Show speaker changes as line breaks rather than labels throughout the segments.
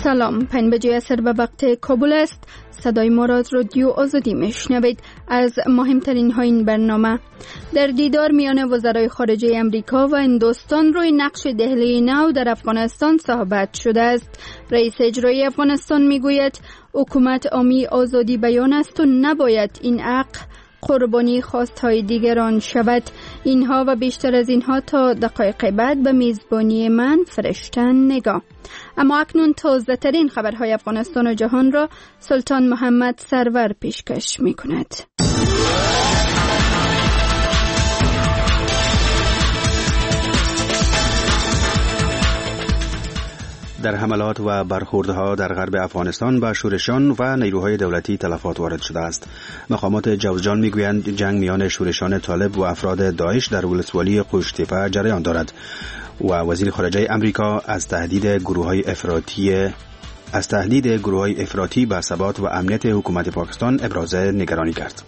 سلام، 5 بجه عصر به وقت کابل است. صدای ما را از رادیو آزادی میشنوید. از مهمترین های این برنامه: در دیدار میان وزرای خارجه امریکا و هندوستان روی نقش دهلی نو در افغانستان صحبت شده است. رئیس اجرایی افغانستان میگوید حکومت عامی آزادی بیان است و نباید این حق قربانی خواستهای دیگران شود. اینها و بیشتر از اینها تا دقایق بعد به میزبانی من فرشتن نگاه. اما اکنون تازه ترین خبرهای افغانستان و جهان را سلطان محمد سرور پیشکش می کند.
در حملات و برخوردها در غرب افغانستان به شورشیان و نیروهای دولتی تلفات وارد شده است. مقامات جوزجان میگویند جنگ میان شورشیان طالب و افراد داعش در ولسوالی قوشتیپه جریان دارد و وزیر خارجه امریکا از تهدید گروه‌های افراطی به ثبات و امنیت حکومت پاکستان ابراز نگرانی کرد.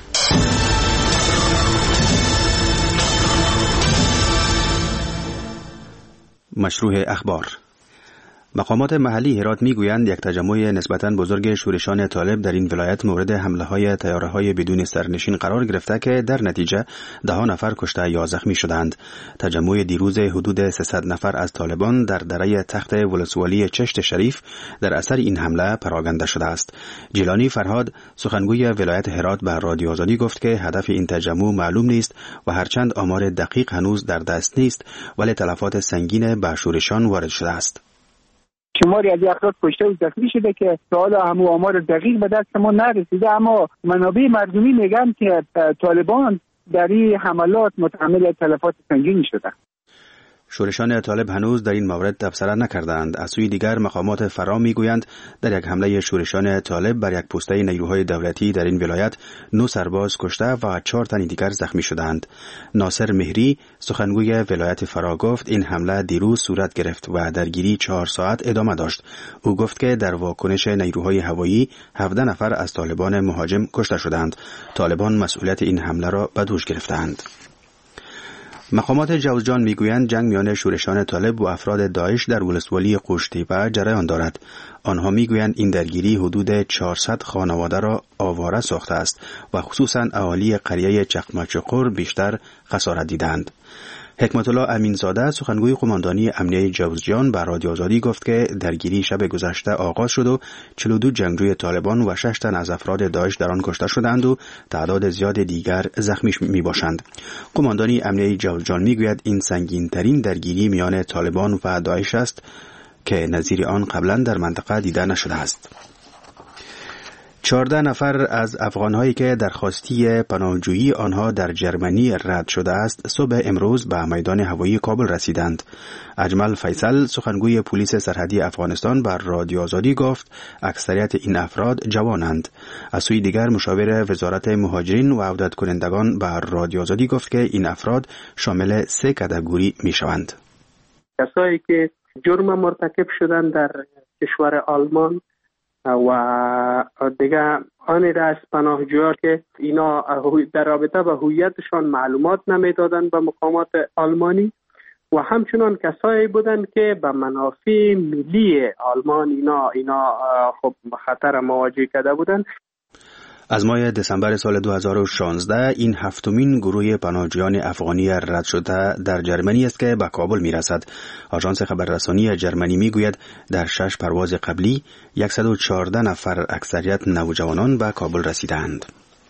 مشروع اخبار: مقامات محلی هرات میگویند یک تجمع نسبتاً بزرگ شورشیان طالب در این ولایت مورد حمله‌های طیاره‌های بدون سرنشین قرار گرفته که در نتیجه 10 نفر کشته یا زخمی شدند. تجمع دیروز حدود 300 نفر از طالبان در دره تخت ولسوالی چشت شریف در اثر این حمله پراکنده شده است. جیلانی فرهاد، سخنگوی ولایت هرات، به رادیو آزادی گفت که هدف این تجمع معلوم نیست و هرچند آمار دقیق هنوز در دست نیست، ولی تلفات سنگین به شورشیان وارد شده است.
شماری از افراد کشته و زخمی شده که تا حالا همو آمار دقیق به دست ما نرسیده، اما منابع مردمی میگن که طالبان در این حملات متحمل تلفات سنگینی شده.
شورشیان طالب هنوز در این مورد تبصره نکردند. از سوی دیگر مقامات فرا میگویند در یک حمله شورشیان طالب بر یک پسته نیروهای دولتی در این ولایت 9 سرباز کشته و 4 تن دیگر زخمی شدند. ناصر مهری، سخنگوی ولایت فرا، گفت این حمله دیروز صورت گرفت و درگیری 4 ساعت ادامه داشت. او گفت که در واکنش نیروهای هوایی 17 نفر از طالبان مهاجم کشته شدند. طالبان مسئولیت این حمله را به دوش گرفتند. مقامات جوزجان میگویند جنگ میان شورشیان طالب و افراد داعش در ولسوالی قوشتیپه جریان دارد. آنها میگویند این درگیری حدود 400 خانواده را آواره ساخته است و خصوصا اهالی قریه چقمچقر بیشتر خسارت دیدند. حکمت الله امینزاده، سخنگوی قماندانی امنیه جوزجان، به رادیو آزادی گفت که درگیری شب گذشته آغاز شد و 42 جنگجوی طالبان و 6 تن از افراد داعش در آن کشته شدند و تعداد زیاد دیگر زخمی می باشند. قماندانی امنیه جوزجان میگوید این سنگین ترین درگیری میان طالبان و داعش است که نظیر آن قبلا در منطقه دیده نشده است. 14 نفر از افغانهایی که درخواستی پناهجویی آنها در جرمنی رد شده است صبح امروز به میدان هوایی کابل رسیدند. اجمل فیصل، سخنگوی پلیس سرحدی افغانستان، بر رادیو آزادی گفت اکثریت این افراد جوانند. از سوی دیگر مشاور وزارت مهاجرین و عودت کنندگان بر رادیو آزادی گفت که این افراد شامل 3 کاتگوری می شوند.
کسایی که جرم مرتکب شدن در کشور آلمان و دیگه آن را از پناهجویان که اینا در رابطه با هویتشان معلومات نمیدادند به مقامات آلمانی و همچنان کسایی بودند که به منافع ملی آلمان اینا خب خطر مواجه کرده بودند.
از ماه دسامبر سال 2016 این 7مین گروه پناهجویان افغانی رد شده در جرمنی است که به کابل میرسد. آژانس خبررسانی جرمنی میگوید در 6 پرواز قبلی 114 نفر اکثریت نوجوانان به کابل رسیدند.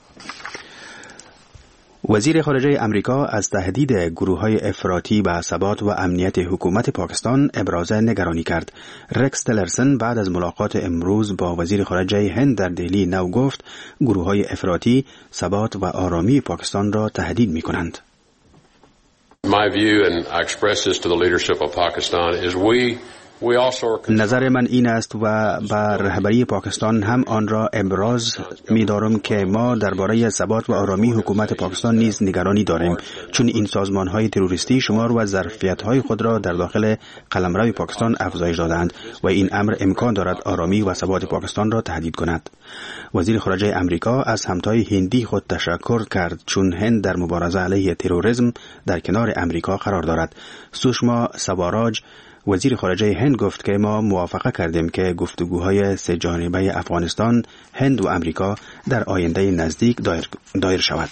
وزیر خارجه امریکا از تهدید گروه‌های افراطی به ثبات و امنیت حکومت پاکستان ابراز نگرانی کرد. رکس تلرسن بعد از ملاقات امروز با وزیر خارجه هند در دهلی نو گفت گروه‌های افراطی ثبات و آرامی پاکستان را تهدید می‌کنند.
My view and I express this to the leadership of Pakistan is
نظر من این است و بر رهبری پاکستان هم آن را ابراز می دارم که ما درباره ثبات و آرامی حکومت پاکستان نیز نگرانی داریم، چون این سازمان های تروریستی شمار و ظرفیت های خود را در داخل قلمرو پاکستان افزایش دادند و این امر امکان دارد آرامی و ثبات پاکستان را تهدید کند. وزیر خارجه امریکا از همتای هندی خود تشکر کرد، چون هند در مبارزه علیه تروریسم در کنار امریکا قرار دارد. سوشما سواراج، وزیر خارجه هند گفت که ما موافقه کردیم که گفتگوهای سه جانبه افغانستان، هند و امریکا در آینده نزدیک دایر شود.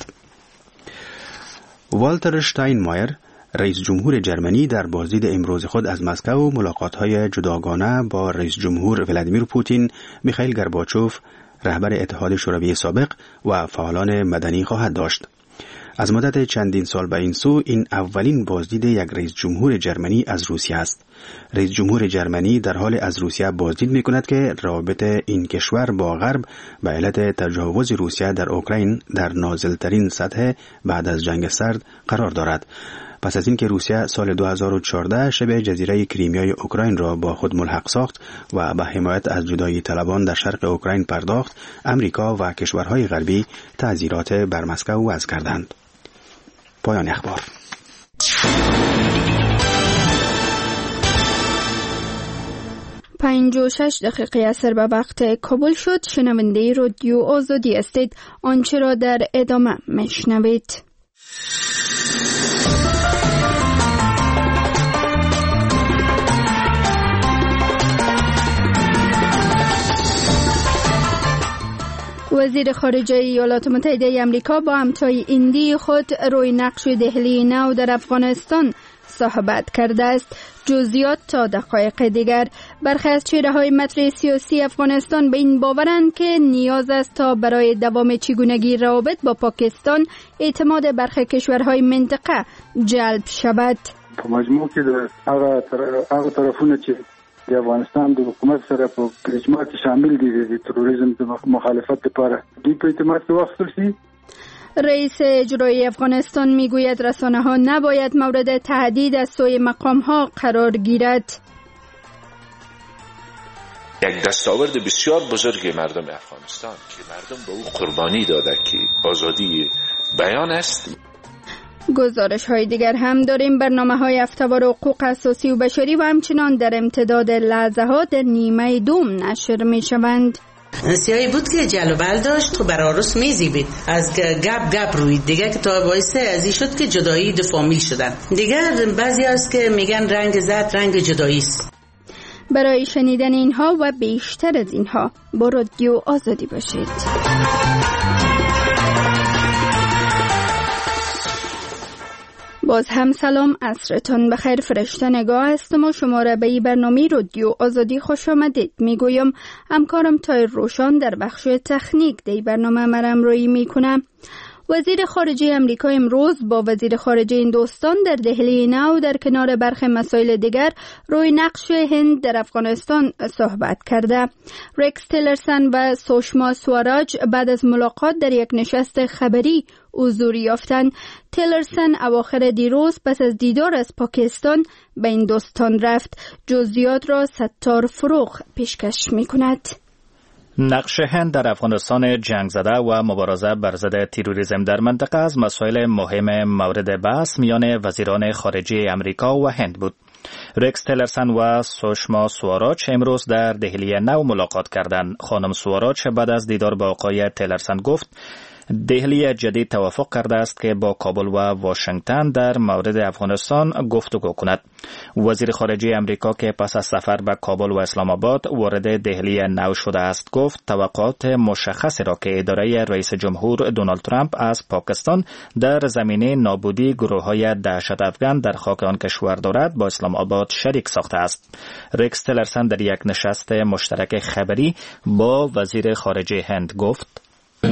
والتر شتاینمایر، رئیس جمهور جرمنی، در بازدید امروز خود از مسکو ملاقات‌های جداگانه با رئیس جمهور ولادیمیر پوتین، میخائیل گورباچوف، رهبر اتحاد شوروی سابق و فعالان مدنی خواهد داشت. از مدت چندین سال به این سو این اولین بازدید یک رئیس جمهور جرمنی از روسیه است. رئیس جمهور جرمنی در حال از روسیه بازدید می‌کند که روابط این کشور با غرب به علت تجاوز روسیه در اوکراین در نازل‌ترین سطح بعد از جنگ سرد قرار دارد. پس از اینکه روسیه سال 2014 شبه جزیره کریمیای اوکراین را با خود ملحق ساخت و به حمایت از جدایی طلبان در شرق اوکراین پرداخت، امریکا و کشورهای غربی تعزیرات بر مسکو وضع کردند. پایان اخبار.
5:06 عصر به وقت کابل شد. شنونده رادیو آزادی هستید. آنچه را در ادامه میشنوید. وزیر خارجه ایالات متحده آمریکا با همتای هندی خود روی نقش دهلی نو در افغانستان صحبت کرده است. جزئیات تا دقایق دیگر. برخی از چهره‌های مطرح سیاسی افغانستان به این باورند که نیاز است تا برای دوام چگونگی روابط با پاکستان اعتماد برخی کشورهای منطقه جلب شود.
په مجموع کې د هغه طرفونه چې د افغانستان د حکومت سره په اجماع کې شامل دي د تروریزم د مخالفت لپاره دوی په اعتماد کې واخیستل شي.
رئیس اجرایی افغانستان میگوید رسانه‌ها نباید مورد تهدید از سوی مقام‌ها قرار گیرد.
یک دستاورد بسیار بزرگ مردم افغانستان که مردم به او قربانی داده که آزادی بیان است.
گزارش های دیگر هم داریم. برنامه های افتوار حقوق اساسی و بشری و همچنان در امتداد لحظه ها در نیمه دوم نشر می شوند.
سیاهی بود که جل و بل داشت، تو بر عروس میزیبید، از گپ روید دیگه که تا باعث ازی شد که جدایی دو فامیل شدن. دیگه بعضی هست که میگن رنگ زرد رنگ جدایی است.
برای شنیدن اینها و بیشتر از اینها با رادیو آزادی باشید. باز هم سلام، عصرتان بخیر. فرشته نگاه هستم و شما را به این برنامه رادیو آزادی خوش آمدید میگویم. همکارم تایر روشان در بخش تکنیک دی برنامه مرم روی میکنم. وزیر خارجه امریکا امروز با وزیر خارجه هندوستان در دهلی نو در کنار برخی مسائل دیگر روی نقش هند در افغانستان صحبت کرده. رکس تیلرسن و سوشما سواراج بعد از ملاقات در یک نشست خبری حضور یافتند. تیلرسن اواخر دیروز پس از دیدار از پاکستان به هندوستان رفت. جزئیات را ستار فروغ پیشکش می‌کند.
نقش هند در افغانستان جنگ زده و مبارزه بر ضد تروریسم در منطقه از مسائل مهم مورد بحث میان وزیران خارجه امریکا و هند بود. رکس تیلرسن و سوشما سواراج امروز در دهلی نو ملاقات کردند. خانم سواراج بعد از دیدار با آقای تیلرسن گفت دهلی جدید توافق کرده است که با کابل و واشنگتن در مورد افغانستان گفتگو کند. وزیر خارجه امریکا که پس از سفر به کابل و اسلام آباد وارد دهلی نو شده است گفت توقعات مشخصی را که اداره رئیس جمهور دونالد ترامپ از پاکستان در زمینه نابودی گروه‌های دهشت افغان در خاک آن کشور دارد با اسلام آباد شریک ساخته است. رکس تیلرسن در یک نشست مشترک خبری با وزیر خارجه هند گفت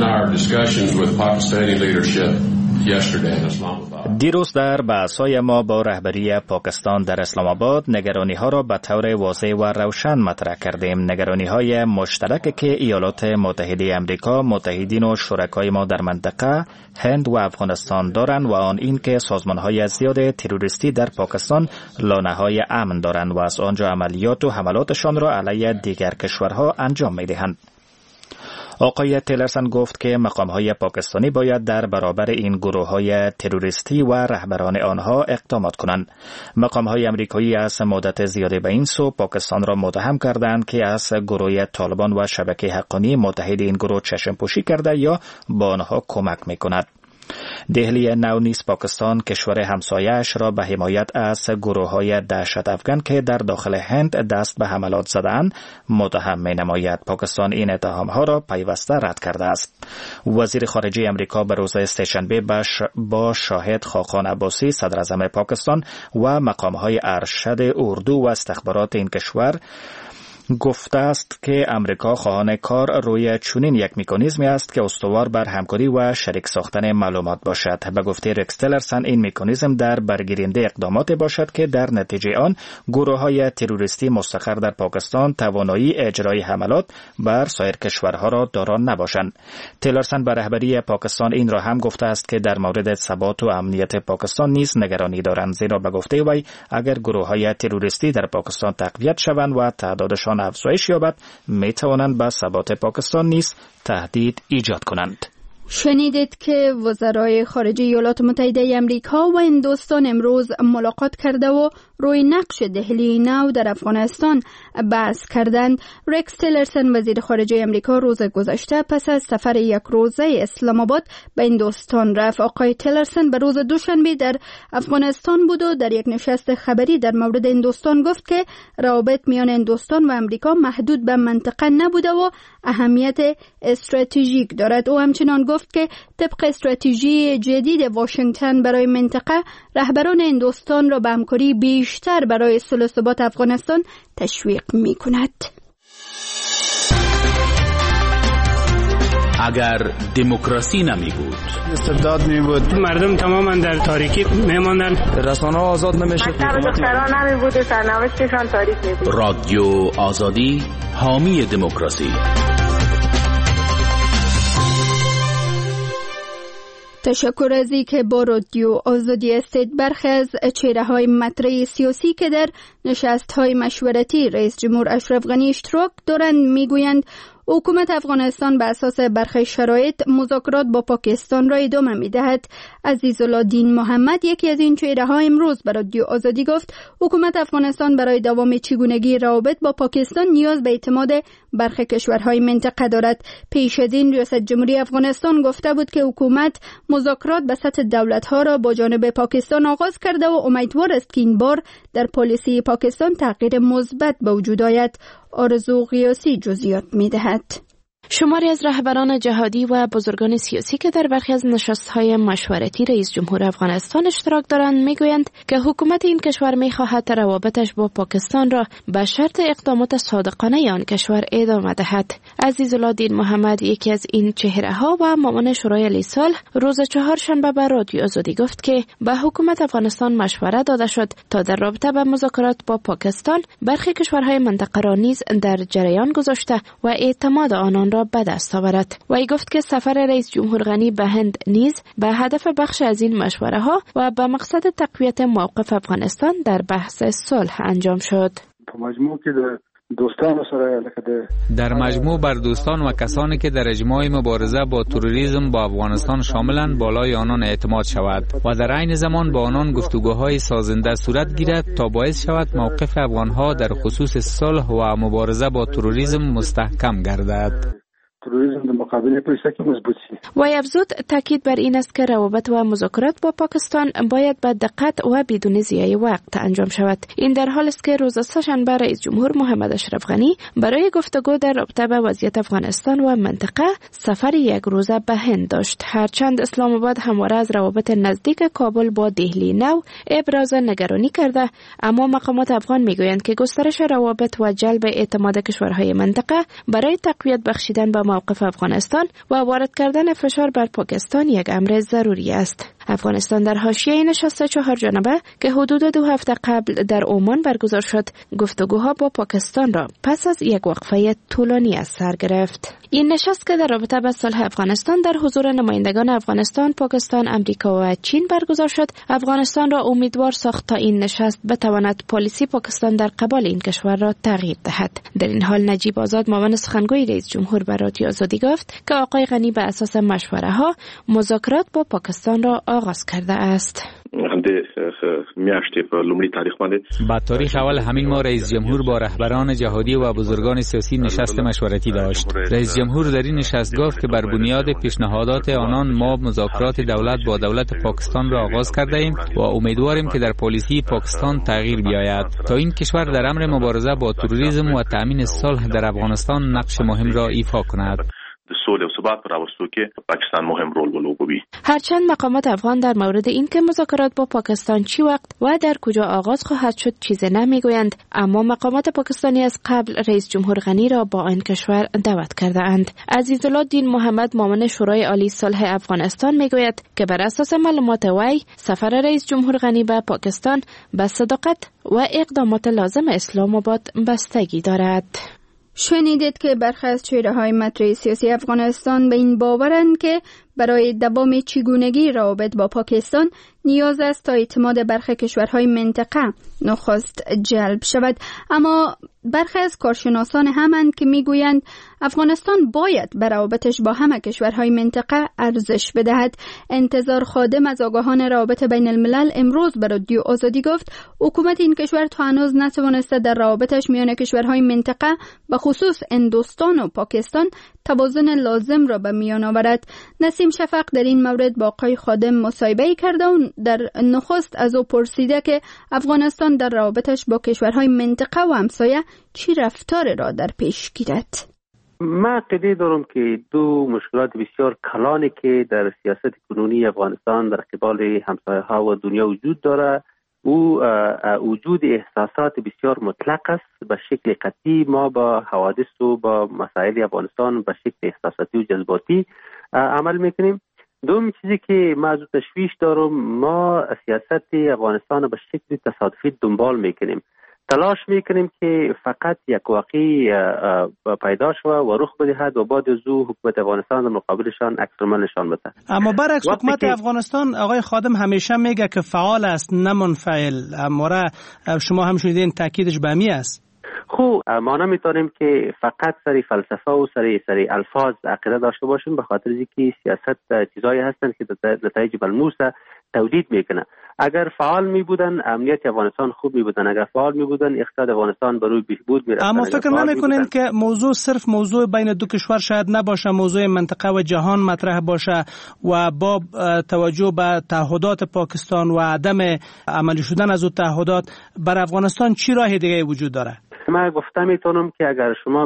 دیروز در بحث‌های ما با رهبری پاکستان در اسلام آباد نگرانی‌ها را به طور واضح و روشن مطرح کردیم. نگرانی‌های مشترک که ایالات متحده آمریکا، متحدین و شرکای ما در منطقه هند و افغانستان دارند و آن این که سازمان‌های زیاد تروریستی در پاکستان لانه‌های امن دارند و از آنجا عملیات و حملاتشان را علیه دیگر کشورها انجام می‌دهند. آقای تیلرسن گفت که مقام‌های پاکستانی باید در برابر این گروه‌های تروریستی و رهبران آنها اقدامات کنند. مقام‌های آمریکایی از مدت زیادی به این سو پاکستان را متهم کردند که از گروه طالبان و شبکه حقانی متحد این گروه چشم‌پوشی کرده یا با آنها کمک می‌کند. دهلی نو نیز پاکستان کشور همسایه‌اش را به حمایت از گروه‌های دهشت افکن که در داخل هند دست به حملات زدند متهم می‌نماید. پاکستان این اتهام‌ها را پیوسته رد کرده است. وزیر خارجه امریکا به روز سه‌شنبه با شاهد خاقان عباسی صدر اعظم پاکستان و مقام‌های ارشد اردو و استخبارات این کشور گفته است که امریکا خواهان کار روی چنین یک مکانیزمی است که استوار بر همکاری و شریک ساختن معلومات باشد. به گفته رکس تیلرسن این مکانیزم در برگیرنده اقدامات باشد که در نتیجه آن گروه‌های تروریستی مستقر در پاکستان توانایی اجرای حملات بر سایر کشورها را دارا نباشند. تیلرسن به رهبری پاکستان این را هم گفته است که در مورد ثبات و امنیت پاکستان نیز نگرانی دارند، زیرا به گفته وی اگر گروه‌های تروریستی در پاکستان تقویت شوند و تعدادشان افزایش یابد میتوانند به ثبات پاکستان نیز تهدید ایجاد کنند.
شنیدید که وزرای خارجه ایالات متحده امریکا و هندوستان امروز ملاقات کرده و روی نقش دهلی نو در افغانستان بحث کردند. رکس تیلرسن وزیر خارجه امریکا روز گذشته پس از سفر یک روزه اسلام آباد به هندوستان رفت. آقای تیلرسن به روز دوشنبه در افغانستان بود و در یک نشست خبری در مورد هندوستان گفت که روابط میان هندوستان و امریکا محدود به منطقه نبوده و اهمیت استراتژیک دارد. او همچنان گفت که طبق استراتژی جدید واشنگتن برای منطقه، رهبران هندوستان را به همکاری بیشتر برای صلح و ثبات افغانستان تشویق می‌کند.
اگر دموکراسی نمی بود،
استبداد می بود، مردم تماما در تاریکی میماندن، رسانه‌ها آزاد نمیشد،
دختران نمی بود، سرنوشتشان تاریک می بود.
رادیو آزادی حامی دموکراسی.
تشکر از اینکه با رادیو آزادی هستید. برخی از چهره‌های مطرح سیاسی که در نشست‌های مشورتی رئیس جمهور اشرف غنی اشتراک دارند میگویند حکومت افغانستان به اساس برخی شرایط مذاکرات با پاکستان را ادامه می‌دهد. عزیزالدین محمد، یکی از این چهره‌ها، امروز به رادیو آزادی گفت حکومت افغانستان برای دوام چگونگی روابط با پاکستان نیاز به اعتماد برخی کشورهای منطقه دارد. پیش از این ریاست جمهوری افغانستان گفته بود که حکومت مذاکرات به سطح دولت‌ها را با جانب پاکستان آغاز کرده و امیدوار است که این بار در پالیسی پاکستان تغییر مثبت به وجود آید. آرزو قیاسی جزئیات می‌دهد.
شماری از رهبران جهادی و بزرگان سیاسی که در برخی از نشست‌های مشورتی رئیس جمهور افغانستان اشتراک دارند میگویند که حکومت این کشور می‌خواهد روابطش با پاکستان را به شرط اقدامات صادقانه آن کشور ادامه دهد. عزیزالدین محمد، یکی از این چهره‌ها و معاون شورای علی صلح، روز چهارشنبه به رادیو آزادی گفت که به حکومت افغانستان مشوره داده شد تا در رابطه با مذاکرات با پاکستان برخی کشورهای منطقه را نیز در جریان گذاشته و اعتماد آنان را به دست آورد. وی گفت که سفر رئیس جمهور غنی به هند نیز به هدف بخش از این مشوره ها و به مقصد تقویت موقف افغانستان در بحث صلح انجام شد.
در مجموع بر دوستان و کسانی که در اجماع مبارزه با تروریسم با افغانستان شاملند بالای آنان اعتماد شود و در عین زمان با آنان گفتگوهای سازنده صورت گیرد تا باعث شود موقف افغانها در خصوص صلح و مبارزه با تروریسم مستحکم گردد.
وی افزود تاکید بر این است که روابط و مذاکرات با پاکستان باید با دقت و بدون ضیاع وقت انجام شود. این در حالی است که روز سه‌شنبه رئیس جمهور محمد اشرف غنی برای گفتگو در رابطه با وضعیت افغانستان و منطقه سفر یک روزه به هند داشت. هرچند اسلام آباد همواره از روابط نزدیک کابل با دهلی نو ابراز نگرانی کرده، اما مقامات افغان میگویند که گسترش روابط و جلب اعتماد کشورهای منطقه برای تقویت بخشیدن به موقف افغانستان و وارد کردن فشار بر پاکستان یک امر ضروری است. افغانستان در حاشیه نشست 4 جانبه که حدود 2 هفته قبل در عمان برگزار شد، گفتگوها با پاکستان را پس از یک وقفه طولانی از سر گرفت. این نشست که در رابطه با صلح افغانستان در حضور نمایندگان افغانستان، پاکستان، امریکا و چین برگزار شد، افغانستان را امیدوار ساخت تا این نشست بتواند پالیسی پاکستان در قبال این کشور را تغییر دهد. در این حال نجیب آزاد، معاون سخنگوی رئیس جمهور، به رادیو آزادی گفت که آقای غنی به اساس مشوره ها مذاکرات با پاکستان را آغاز کرده است.
میاشتې په لومړي تاریخ باندې
با تاریخ اول همین ما رئیس جمهور با رهبران جهادی و بزرگان سیاسی نشست مشورتی داشت. رئیس جمهور در این نشست گفت که بر بنیاد پیشنهادات آنان ما مذاکرات دولت با دولت پاکستان را آغاز کرده ایم و امیدواریم که در پالیسی پاکستان تغییر بیاید تا این کشور در امر مبارزه با تروریسم و تامین صلح در افغانستان نقش مهم را ایفا کند.
صلح و ثبات پر راوستو کې پاکستان مهم رول ولوبوي.
هرچند مقامات افغان در مورد این که مذاکرات با پاکستان چی وقت و در کجا آغاز خواهد شد چیزی نمیگویند، اما مقامات پاکستانی از قبل رئیس جمهور غنی را با این کشور دعوت کرده اند. عزیزالدین محمد معاون شورای عالی صلح افغانستان میگوید که بر اساس معلومات وی سفر رئیس جمهور غنی به پاکستان به صداقت و اقدامات لازم اسلام آباد بستگی دارد.
شنیدید که برخی از چهره‌های مطرح سیاسی افغانستان به این باورند که برای دوام چگونگی روابط با پاکستان نیاز است تا اعتماد برخی کشورهای منطقه نخست جلب شود، اما برخی از کارشناسان همند که میگویند افغانستان باید بر روابطش با همه کشورهای منطقه ارزش بدهد. انتظار خادم از آگاهان روابط بین الملل امروز به رادیو آزادی گفت حکومت این کشور تا هنوز نتوانسته در روابطش میان کشورهای منطقه به خصوص هندوستان و پاکستان توازن لازم را به میان آورد. نسیم شفق در این مورد با آقای خادم مصاحبه کرده و در نخست از او پرسیده که افغانستان در روابطش با کشورهای منطقه و همسایه چی رفتار را در پیش گیرد؟
من عقیده دارم که دو مشکلات بسیار کلانی که در سیاست کنونی افغانستان در قبال همسایه ها و دنیا وجود داره او وجود احساسات بسیار مطلق است. به شکل قطعی ما با حوادث و با مسائل افغانستان به شکل احساساتی و جذباتی عمل میکنیم. دوم چیزی که من از تشویش دارم، ما سیاست افغانستان به شکل تصادفی دنبال میکنیم، تلاش میکنیم که فقط یک واقعی پیدا شود و رخ بدهد و بعد از او حکومت افغانستان در مقابلشان عکس العمل نشان بده.
اما برعکس حکومت افغانستان آقای خادم همیشه میگه که فعال است نه منفعل. اماره شما هم شنیدین تاکیدش به می است.
خب ما نمیتونیم که فقط سری فلسفه و سری الفاظ عقیده داشته باشیم، به خاطر اینکه سیاست چیزایی هستند که نتایج ملموس تولید میکنه. اگر فعال می بودن امنیت افغانستان خوب می بودن، اگر فعال می بودن اقتصاد افغانستان بروی بهبود می رفت.
اما فکر نمیکنین که موضوع صرف موضوع بین دو کشور شاید نباشه، موضوع منطقه و جهان مطرح باشه و با توجه به تعهدات پاکستان و عدم عملی شدن از اون تعهدات بر افغانستان چی راه دیگه وجود داره؟
من گفتم میتونم که اگر شما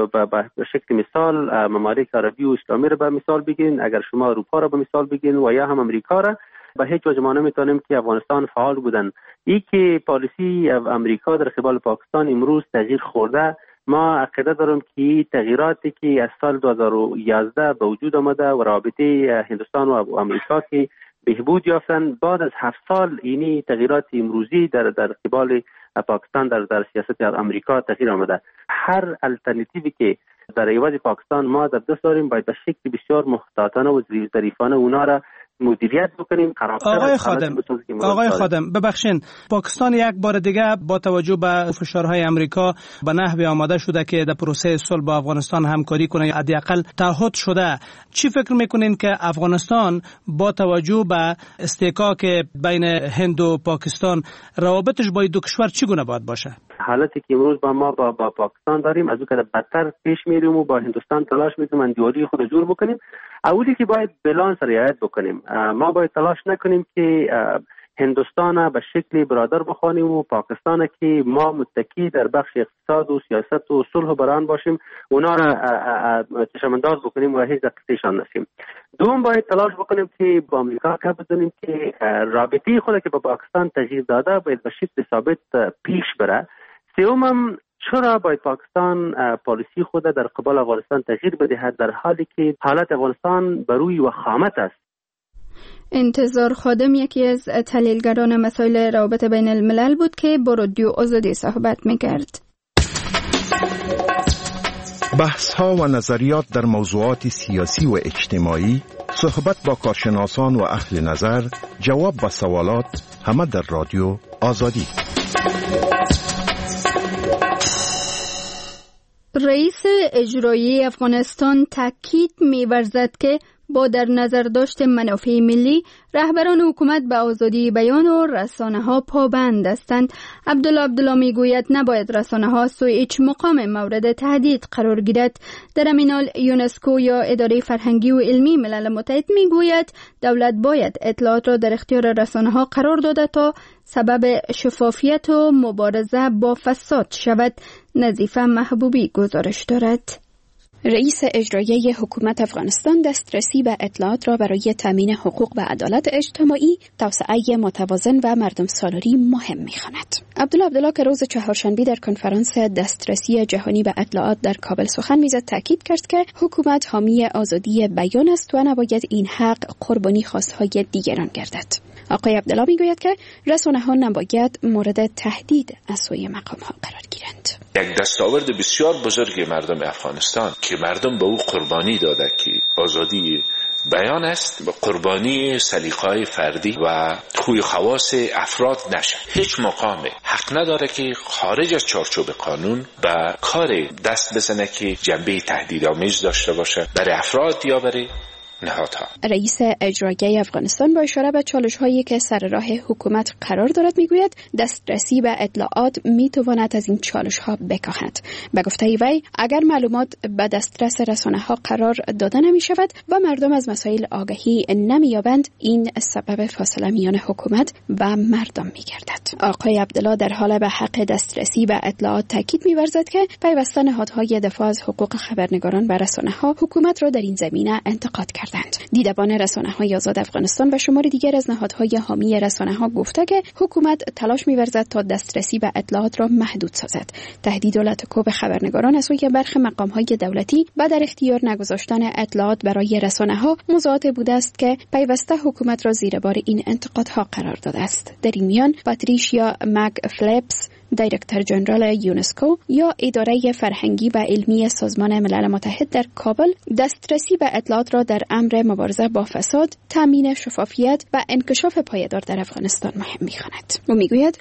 به شکل مثال ممالک عربی و اسلامی رو به مثال بگین، اگر شما اروپا رو به مثال بگین و یا هم امریکا رو، به هیچ وجه ما نمیتونیم که افغانستان فعال بودن. این که پالیسی امریکا در قبال پاکستان امروز تغییر خورده، ما عقیده دارم که تغییراتی که از سال 2011 به وجود آمده و رابطه هندوستان و امریکا که بهبود یافتن بعد از 7 سال، اینی تغییرات امروزی در قبال پاکستان در سیاست امریکا تغییر آمده. هر الټرناتیوی که در عوض پاکستان ما در دست داریم باید به شکل بسیار محتاطانه و ظریفانه اونا را مدیریت بکنیم.
آقای خادم ببخشین، پاکستان یک بار دیگه با توجه به فشارهای امریکا به نحوی آماده شده که در پروسه صلح با افغانستان همکاری کنه، حداقل تعهد شده. چی فکر میکنین که افغانستان با توجه به استحکاک بین هند و پاکستان روابطش با دو کشور چگونه باید باشه؟
حالتی که امروز ما با پاکستان داریم از اون که بدتر پیش میریم و با هندوستان تلاش میکنیم اندیاری خود جور بکنیم. اولی که باید بالانس رعایت بکنیم. ما باید تلاش نکنیم که هندوستان به شکل برادر بخوانیم و پاکستان که ما متکی در بخش اقتصاد و سیاست و صلح و بران باشیم اونا را چشمانداز بکنیم و هیچ دقیقشان نشیم. دوم باید تلاش بکنیم که با امریکا کار بزنیم که رابطه خود که با پاکستان تغییر داده باید به شکل ثابت پیش بره. سوم چرا باید پاکستان پالیسی خود در قبال افغانستان تغییر بدهد در حالی که حالت افغانستان بر روی وخامت است.
انتظار خادم یکی از تحلیلگران مسائل روابط بین الملل بود که با رادیو آزادی صحبت می‌کرد.
بحث‌ها و نظریات در موضوعات سیاسی و اجتماعی، صحبت با کارشناسان و اهل نظر، جواب به سوالات، همه در رادیو آزادی.
رئیس اجرایی افغانستان تاکید می‌ورزد که با در نظر داشت منافع ملی، رهبران حکومت به آزادی بیان و رسانه ها پابند هستند. عبدالله میگوید نباید رسانه ها سوی هیچ مقام مورد تهدید قرار گیرد. در همین حال یونسکو یا اداره فرهنگی و علمی ملل متحد میگوید دولت باید اطلاعات را در اختیار رسانه ها قرار داده تا سبب شفافیت و مبارزه با فساد شود. نظیفه محبوبی گزارش دارد.
رئیس اجرایی حکومت افغانستان دسترسی به اطلاعات را برای تامین حقوق و عدالت اجتماعی، توسعه متوازن و مردم سالاری مهم می‌خواند. عبدالله که روز چهارشنبه در کنفرانس دسترسی جهانی به اطلاعات در کابل سخن می‌زد تاکید کرد که حکومت حامی آزادی بیان است و نباید این حق قربانی خواست‌های دیگران گردد. آقای عبدالله میگوید که رسانه‌ها نباید مورد تهدید از سوی مقام‌ها قرار گیرند.
یک دستاورد بسیار بزرگ مردم افغانستان که مردم به او قربانی داده که آزادی بیان است، به قربانی سلیقه‌های فردی و خوی خواص افراد نشه. هیچ مقام حق نداره که خارج از چارچوب قانون به کار دست بزنه که جنبه تهدیدآمیز داشته باشه برای افراد یا برای نهادها.
رئیس اجرایی افغانستان با اشاره به چالش‌هایی که سر راه حکومت قرار دارد میگوید دسترسی به اطلاعات میتواند از این چالش‌ها بکاهد. به گفته وی اگر معلومات به دسترس رسانه‌ها قرار داده نمی‌شود و مردم از مسائل آگاهی نمی‌یابند، این سبب فاصله میان حکومت و مردم می‌گردد. آقای عبدالله در حال به حق دسترسی به اطلاعات تاکید می‌ورزد که پیوسته نهادهای دفاع از حقوق خبرنگاران و رسانه‌ها حکومت را در این زمینه انتقاد کردند. دیدبان رسانه‌های آزاد افغانستان و شمار دیگر از نهادهای حامی رسانه‌ها گفته که حکومت تلاش می‌ورزد تا دسترسی به اطلاعات را محدود سازد. تهدید و لطکوب خبرنگاران از سوی برخی مقام‌های دولتی و در اختیار نگذاشتن اطلاعات برای رسانه‌ها موضوعات بوده است که پیوسته حکومت را زیر بار این انتقادها قرار داده است. در این میان پاتریشیا مک فلیپس، دایرکتور جنرال یونسکو یا اداره فرهنگی و علمی سازمان ملل متحد در کابل دسترسی به اطلاعات را در امر مبارزه با فساد، تامین شفافیت و انکشاف پایدار در افغانستان مهم می‌خواند. او میگوید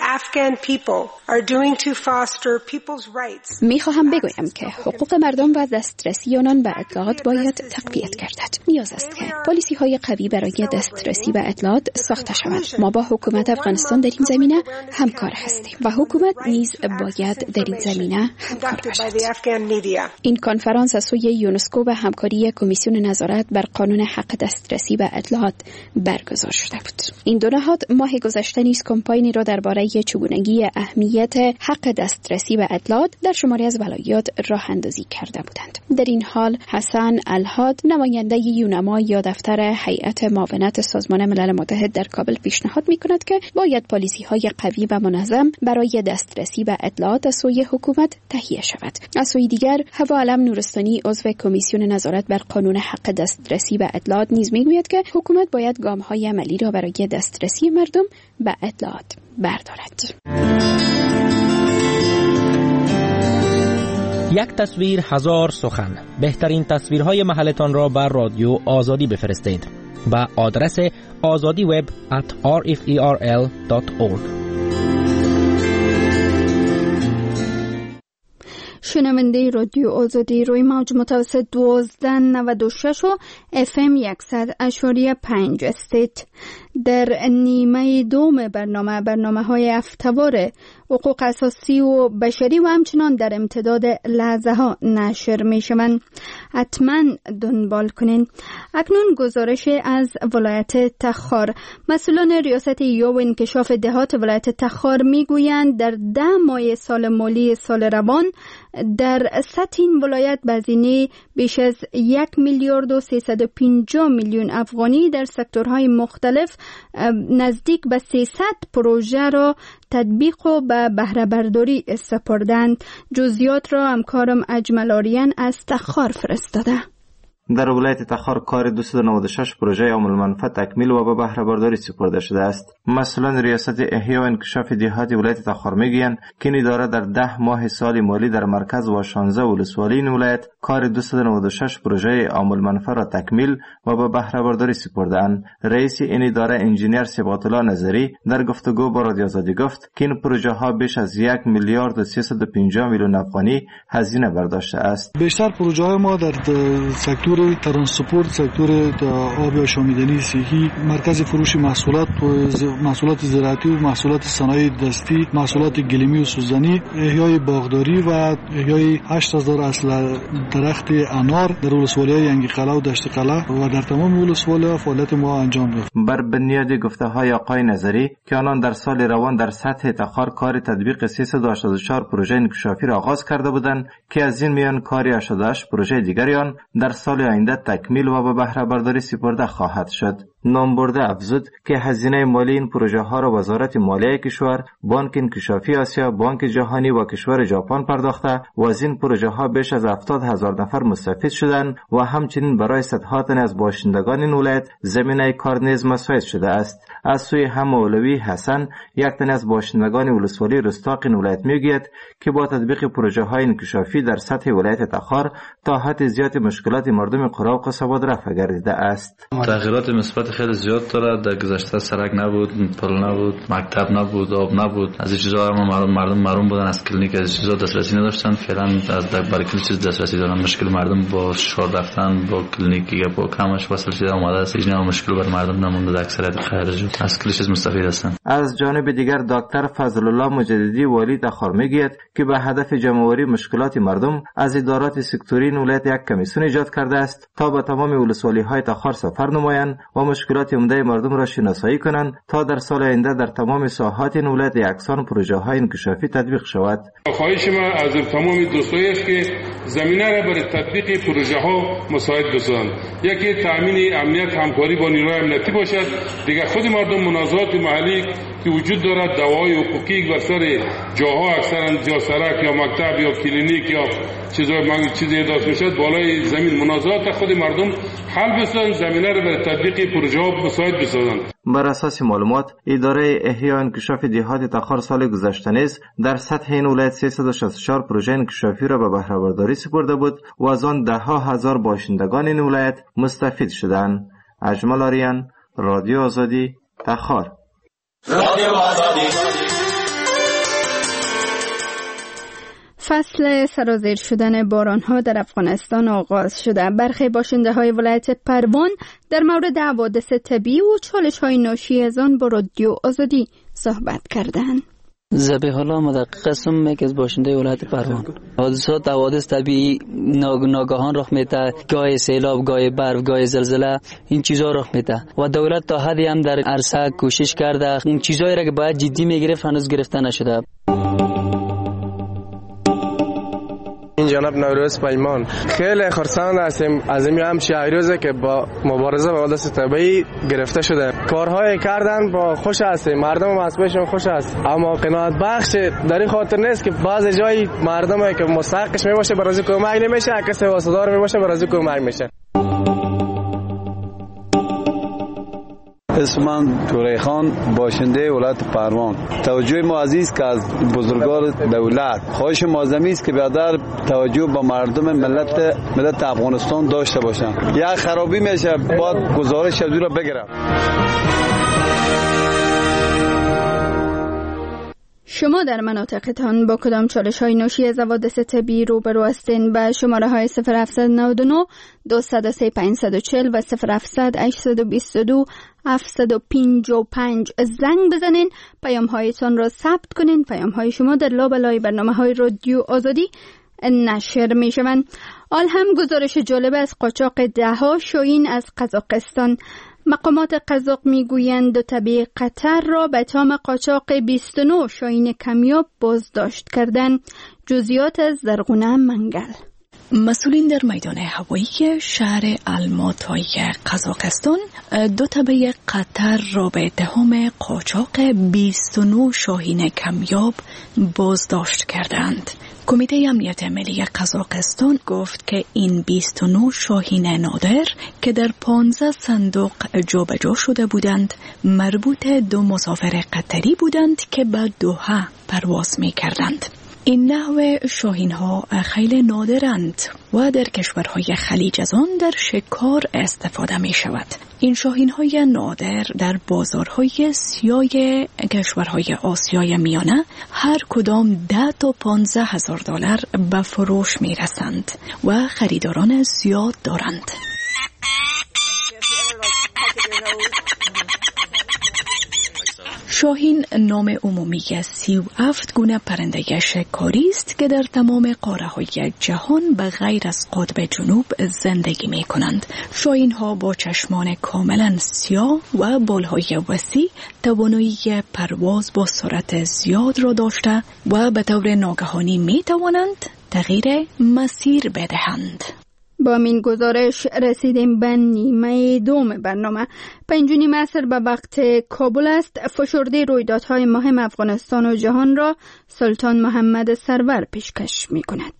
می‌خواهم بگویم که حقوق مردم و دسترسی آنان به اطلاعات باید تقویت گردد. نیاز است که پالیسی‌های قوی برای دسترسی به اطلاعات ساخته شود. ما با حکومت افغانستان در این زمینه همکار هستیم و حکومت نیز باید در این زمینه همکار باشد. این کنفرانس از سوی یونسکو و همکاری کمیسیون نظارت بر قانون حق دسترسی به اطلاعات برگزار شده بود. این دو نهاد ماه گذشته نیز کمپاینی را درباره چگونگی اهمیت حق دسترسی به اطلاعات در شماری از ولایات راه اندازی کرده بودند. در این حال حسن الهاد، نماینده یونما یا دفتر هیئت معاونت سازمان ملل متحد در کابل پیشنهاد می‌کند که باید پالیسی‌های قوی و منظم برای دسترسی به اطلاعات از سوی حکومت تهیه شود. از سوی دیگر هوا علم نورستانی عضو کمیسیون نظارت بر قانون حق دسترسی به اطلاعات نیز میگوید که حکومت باید گام‌های عملی را برای دسترسی مردم به اطلاعات بردارد.
یک تصویر هزار سخن. بهترین تصویرهای محلتان را بر رادیو آزادی بفرستید به آدرس azadiweb@rferl.org.
شنونده رادیو آزادی روی موج متوسط 1296 و FM 100.5 استید. در نیمه دوم برنامه هفته‌وار حقوق اساسی و بشری و همچنان در امتداد لحظه ها نشر می شوند. حتما دنبال کنین. اکنون گزارش از ولایت تخار. مسئولان ریاست ایوب و انکشاف دهات ولایت تخار می گویند در 10 ماه سال مالی سال روان در سطح این ولایت بزینه بیش از 1,350,000,000 افغانی در سکتورهای مختلف نزدیک به 300 پروژه را تطبیق و به بهره برداری سپردند. جزئیات را همکارم اجمل آریان از تخار فرستاده.
در ولایت تخار کار 296 پروژه عام المنفعه تکمیل و به بهره برداری سپرده شده است. مسئولان ریاست احیا و انکشاف دهات ولایت تخار میگویند که این اداره در 10 ماه سال مالی در مرکز و 16 ولسوالی این ولایت کار 296 پروژه عام المنفعه را تکمیل و به بهره برداری سپرده‌اند. رئیس این اداره انجینیر صبغت الله نظری در گفتگو با رادیو آزادی گفت که این پروژه ها بیش از 1,350,000,000 افغانی هزینه برداشته است.
بیشتر پروژه های ما در سکتور سکتور ترانسپورت، سکتور آب آشامیدنی صحی، مرکز فروش محصولات زراعتی و محصولات صنایع دستی، محصولات گلیمی و سوزنی، احیای باغداری و احیای 8000 اصل درخت انار در ولسوالی‌های ینگی قلعه و دشت قلعه و در تمام ولسوالی‌ها فعالیت ما انجام یافت.
بر بنیاد گفته‌های آقای نظری که آنان در سال روان در سطح تخار کار تطبیق 384 پروژه انکشافی را آغاز کرده بودند که از این میان کار 88 پروژه دیگریان در سال آینده تکمیل و به بهره برداری سپرده خواهد شد. نامبرده افزود که هزینه مالی این پروژه ها را وزارت مالیه کشور، بانک انکشافی آسیا، بانک جهانی و کشور ژاپن پرداخته و از این پروژه ها بیش از 70,000 نفر مستفید شدند و همچنین برای صدها تن از باشندگان این ولایت زمینه کار نیز مساعد شده است. از سوی مولوی حسن، یک تن از باشندگان ولسوالی رستاق این ولایت میگوید که با تطبیق پروژه های انکشافی در سطح ولایت تخار تا حد زیاد مشکلات مردم قرى و قصبات رفع گردیده است.
تغییرات مثبت خیلی زیاد داره. در گذشته سرک نبود، پل نبود، مکتب نبود، آب نبود. از این چیزا مردم محروم بودن از کلینیک، از چیزا دسترسی نداشتن. فعلا از برای کل چیز دسترسی دارن. مشکل مردم با شهر رفتن با کلینیک یا با کمش وصل شده اومده است. هیچ مشکل بر مردم نمونده. در اکثریت خارج از کل چیز مستفید هستند.
از جانب دیگر دکتر فضل الله مجددی والی تخار میگوید که به هدف جمع‌آوری مشکلات مردم از ادارات سکتوری ولایت یک کمیسیون ایجاد کرده است تا به تمام ولسوالی‌های تخار سفر نمایند و مشکلات عمده مردم را شناسایی کنند تا در سال آینده در تمام ساحات این ولایت یکسان پروژه‌های انکشافی تطبیق شود.
خواهش ما از تمام دوستایی است که زمینه را برای تطبیق پروژه‌ها مساعد بسازند. یکی تامین امنیت همکاری با نیروهای امنیتی باشد، دیگر خود مردم منازعات محلی که وجود دارد دوای حقوقی بر سر جاها اکثرا جا سرک یا مکتب یا کلینیک یا چیزی داشته باشد بالای زمین منازعات خود مردم حل بسازند، زمینه را برای تطبیق پروژه‌ها مساعد بسازند.
بر اساس معلومات اداره احیا انکشاف دهات تخار سال گذشته نیز در سطح این ولایت 364 پروژه انکشافی را به بهره برداری سپرده بود و از آن ده‌ها هزار باشندگان این ولایت مستفید شدند. اجمل آریان، رادیو آزادی، تخار.
رادیو آزادی. فصل سرازیر شدن باران‌ها در افغانستان آغاز شده. برخی باشنده‌های ولایت پروان در مورد حوادث طبیعی و چالش‌های ناشی از آن با رادیو آزادی صحبت کردند.
ذبیح الله مدقق هستم، یکی از باشنده ولایت پروان. حوادث طبیعی ناگهان رخ میده، گاه سیلاب، گاه برف، گاه زلزله، این چیزا رخ میده و دولت تا حدی هم در عرصه کوشش کرده این چیزایی را که باید جدی میگرفت هنوز گرفته نشده.
این جناب نوروز پیمان خیلی خرسند هستیم از این همچین روزی که با مبارزه با حوادث طبیعی گرفته شده. کارهای کردن با خوش هستیم، مردم مسئولشون خوش است، اما قناعت بخش در این خاطر نیست که بعضی جای مردمی که مستحقش میباشه برای کمک نمیشه، کسی واسطه‌دار میباشه برای کمک میشه.
اسم من توری خان، باشنده ولایت پروان. توجه ما عزیز که از بزرگان دولت خواهش معظمی است که بیادر توجه به مردم ملت افغانستان داشته باشند. یک خرابی میشه باید گزارش از را بگیرم.
شما در مناطقتان با کدام چالش‌های ناشی از حوادث طبیعی روبرو هستین؟ به شماره‌های 0799 203 540 و 0700 822 755 زنگ بزنین، پیام‌هایتان را ثبت کنین. پیام‌های شما در لابلای برنامه‌های رادیو آزادی نشر می‌شوند. حال هم گزارش جالب از قاچاق ده‌ها شاهین از قزاقستان. مقامات قزاق میگویند 2 طبیع قطر را به تام قاچاق 29 شاهین کمیاب بازداشت کردند. جزئیات از زرغونه منگل.
مسئولین در میدان هوایی شهر الماتای قزاقستان 2 طبیع قطر را به اتهام قاچاق 29 شاهین کمیاب بازداشت کردند. کمیته امنیت ملی قزاقستان گفت که این 29 شاهین نادر که در 15 صندوق جابجا شده بودند مربوط 2 مسافر قطری بودند که به دوحه پرواز می کردند. این نوع شاهین ها خیلی نادرند و در کشورهای خلیج از آن در شکار استفاده می شود. این شاهین های نادر در بازارهای سیاه کشورهای آسیای میانه هر کدام 10 تا 15 هزار دلار به فروش می رسند و خریداران زیاد دارند. شاهین نام عمومی 37 گونه پرنده شکاری است که در تمام قاره‌های جهان به غیر از قطب جنوب زندگی می کنند. شاهین ها با چشمان کاملا سیاه و بالهای وسیع توانایی پرواز با سرعت زیاد را داشته و به طور ناگهانی می توانند تغییر مسیر بدهند.
با این گزارش رسیدیم به نیمه دوم برنامه. 5:30 عصر به وقت کابل است. فشرده رویدادهای مهم افغانستان و جهان را سلطان محمد سرور پیشکش می کند.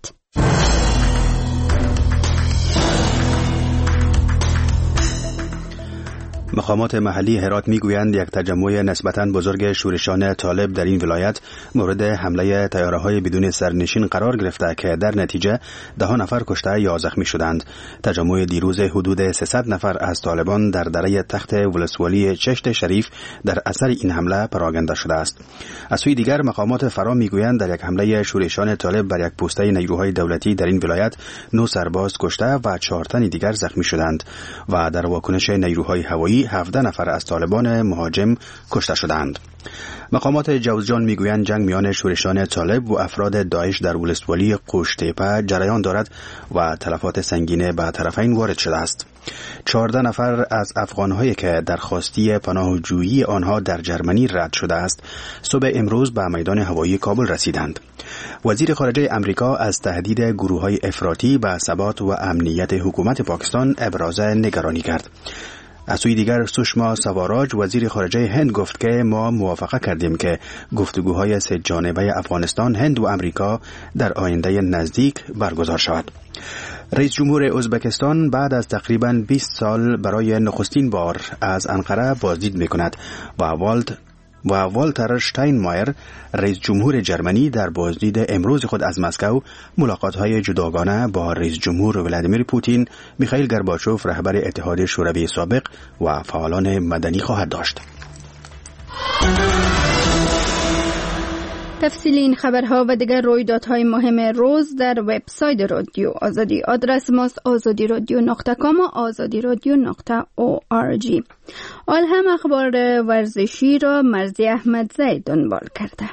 مقامات محلی هرات میگویند یک تجمع نسبتاً بزرگ شورشان طالب در این ولایت مورد حمله طیاره‌های بدون سرنشین قرار گرفته که در نتیجه 10 نفر کشته یا زخمی شدند. تجمع دیروز حدود 300 نفر از طالبان در دره تخت ولسوالی چشت شریف در اثر این حمله پراکنده شده است. از سوی دیگر مقامات فرا میگویند در یک حمله شورشان طالب بر یک پوسته نیروهای دولتی در این ولایت 9 سرباز کشته و 4 تن دیگر زخمی شدند و در واکنش نیروهای هوایی 17 نفر از طالبان مهاجم کشته شدند. مقامات جوزجان میگویند جنگ میان شورشان طالب و افراد داعش در ولسوالی قوشتیپه جریان دارد و تلفات سنگین به طرفین وارد شده است. 14 نفر از افغانهایی که درخواستی پناهجویی آنها در جرمنی رد شده است صبح امروز به میدان هوایی کابل رسیدند. وزیر خارجه امریکا از تهدید گروه‌های افراطی به ثبات و امنیت حکومت پاکستان ابراز نگرانی کرد. از سوی دیگر سشما سواراج وزیر خارجه هند گفت که ما موافقه کردیم که گفتگوهای 3 جانبه افغانستان، هند و امریکا در آینده نزدیک برگزار شود. رئیس جمهور ازبکستان بعد از تقریباً 20 سال برای نخستین بار از انقره بازدید می‌کند و والتر شتاینمایر رئیس جمهور جرمنی در بازدید امروز خود از مسکو ملاقات‌های جداگانه با رئیس جمهور ولادیمیر پوتین، میخائیل گورباچوف رهبر اتحاد شوروی سابق و فعالان مدنی خواهد داشت.
تفصیل این خبرها و دیگر رویدادهای مهم روز در وبسایت رادیو آزادی. آدرس ماست azadiradio.com و azadiradio.org. آل هم اخبار ورزشی را مرزی احمدزی دنبال کرده.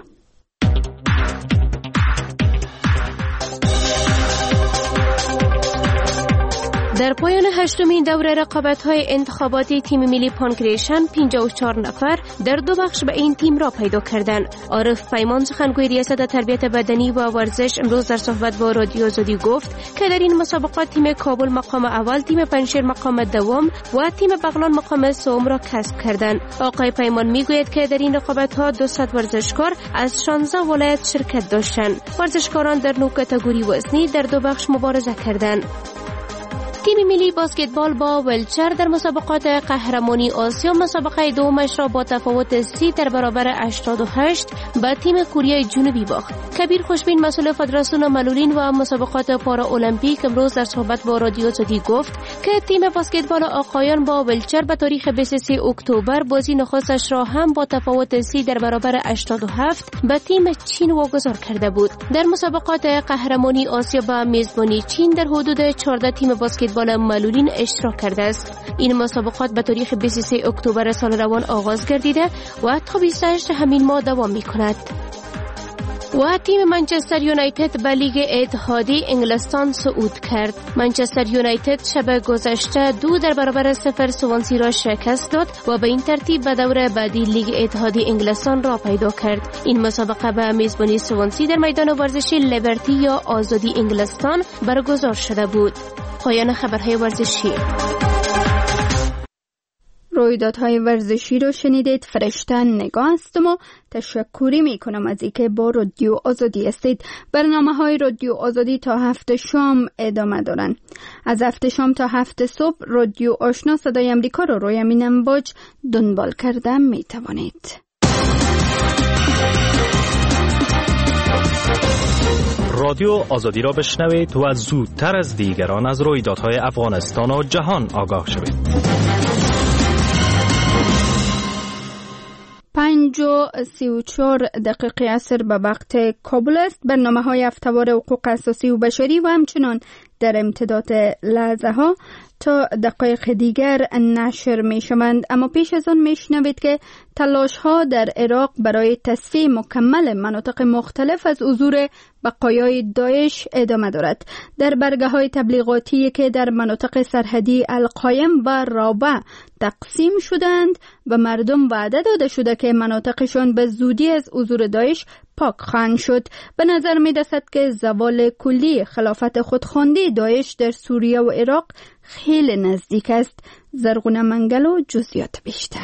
در پایان 8مین دوره رقابت‌های انتخاباتی تیم ملی پانکریشن 54 نفر در 2 بخش به این تیم را پیدا کردند. عارف پیمان سخنگوی ریاست تربیت بدنی و ورزش امروز در صحبت با رادیو آزادی گفت که در این مسابقات تیم کابل مقام اول، تیم پنجشیر مقام دوم و تیم بغلان مقام سوم را کسب کردند. آقای پیمان میگوید که در این رقابت‌ها 200 ورزشکار از 16 ولایت شرکت داشتند. ورزشکاران در 9 کاتگوری وزنی در 2 بخش مبارزه کردند. تیم ملی باسکتبال با ولچر در مسابقات قهرمانی آسیا مسابقه دومش را با تفاوت 30 در برابر 88 به تیم کره جنوبی باخت. کبیر خوشبین مسئول فدراسیون معلولین و مسابقات پارا المپیک امروز در صحبت با رادیو آزادی گفت که تیم باسکتبال آقایان با ولچر به تاریخ 23 اکتبر بازی نخستش را هم با تفاوت 30 در برابر 87 به تیم چین واگذار کرده بود. در مسابقات قهرمانی آسیا با میزبانی چین در حدود 14 تیم باسکتبال معلولین اشتراک کرده است. این مسابقات به تاریخ 23 اکتبر سال روان آغاز گردیده و تا 28 همین ماه دوام می‌کند. و تیم منچستر یونایتد به لیگ اتحادیه انگلستان صعود کرد. منچستر یونایتد شب گذشته 2 در برابر 0 سوانسی را شکست داد و به این ترتیب به دور بعدی لیگ اتحادیه انگلستان را پیدا کرد. این مسابقه به میزبانی سوانسی در میدان ورزشی لیبرتی یا آزادی انگلستان برگزار شده بود. پایان خبرهای ورزشی.
رویدادهای ورزشی رو شنیدید. فرشته نگاه هستم و تشکری میکنم از اینکه با رادیو آزادی هستید. برنامه‌های رادیو آزادی تا 7 شام ادامه دارن. از 7 شام تا 7 صبح رادیو آشنا صدای امریکا رو روی امین امواج دنبال کرده میتوانید.
رادیو آزادی را بشنوید و زودتر از دیگران از رویدادهای افغانستان و جهان آگاه شوید.
5:34 عصر به وقت کابل است. برنامه‌های هفته‌وار حقوق اساسی و بشری و همچنان در امتداد لحظه ها تا دقایق دیگر نشر می شوند. اما پیش از آن می شنوید که تلاش ها در عراق برای تصفیه مکمل مناطق مختلف از حضور بقایای داعش ادامه دارد. در برگه های تبلیغاتی که در مناطق سرحدی القایم و رابع تقسیم شدند و مردم وعده داده شده که مناطقشان به زودی از حضور داعش پاک خواهند شد. به نظر می رسد که زوال کلی خلافت خودخوانده داعش در سوریه و عراق خیلی نزدیک است. زرغونه منگل و جزئیات بیشتر.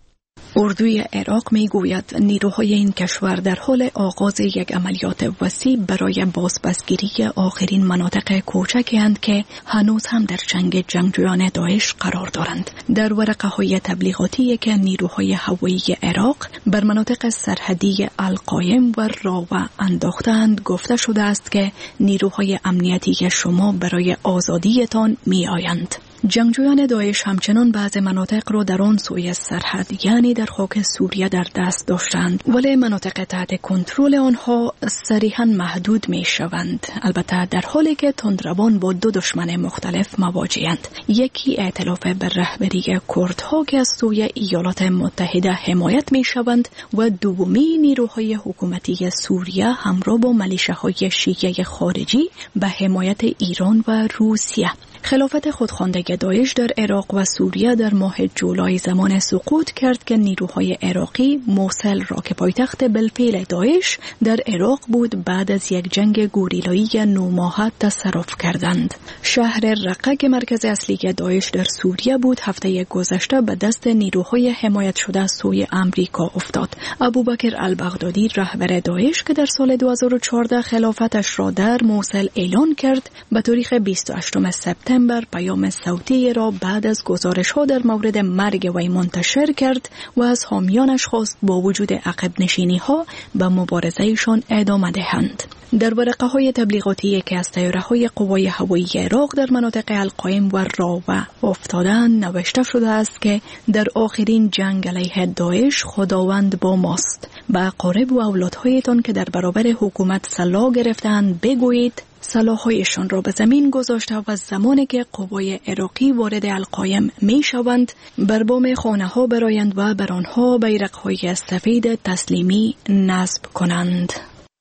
اردوی عراق می گوید نیروهای این کشور در حال آغاز یک عملیات وسیع برای بازپسگیری آخرین مناطق کوچکی اند که هنوز هم در چنگ جنگجویان داعش قرار دارند. در ورقه های تبلیغاتی که نیروهای هوایی عراق بر مناطق سرحدی القایم و راوع انداختند گفته شده است که نیروهای امنیتی شما برای آزادیتان می آیند. جنگجویان داعش همچنان بعض مناطق را در آن سوی سرحد یعنی در خاک سوریه در دست داشتند، ولی مناطق تحت کنترل آنها صریحاً محدود می شوند. البته در حالی که تندروان با دو دشمن مختلف مواجهند. یکی ائتلاف بر رهبری کردها که از سوی ایالات متحده حمایت می شوند و دومی نیروهای حکومتی سوریه همراه با ملیشه‌های شیعه خارجی به حمایت ایران و روسیه. خلافت خودخوانده داعش در عراق و سوریه در ماه جولای زمان سقوط کرد که نیروهای عراقی موصل را که پایتخت بالفعل داعش در عراق بود بعد از یک جنگ گوریلایی 9 ماهه تصرف کردند. شهر رقه که مرکز اصلی داعش در سوریه بود هفته گذشته به دست نیروهای حمایت شده از سوی امریکا افتاد. ابوبکر البغدادی رهبر داعش که در سال 2014 خلافتش را در موصل اعلان کرد به تاریخ 28 سپتامبر پیام صوتی را بعد از گزارش ها در مورد مرگ وی منتشر کرد و از حامیانش خواست با وجود عقب نشینی ها به مبارزهشان ادامه دهند. در ورقه های تبلیغاتی که از طیاره های قوای هوایی عراق در مناطق القایم و راوع افتادند نوشته شده است که در آخرین جنگ علیه داعش خداوند با ماست. به اقارب و اولادهایتان که در برابر حکومت سلاح گرفتند بگویید سلاح‌هایشان را به زمین گذاشته و زمانی که قوای عراقی وارد القایم می شوند بر بام خانه ها برایند و بر آنها بیرق‌های سفید تسلیمی نصب کنند.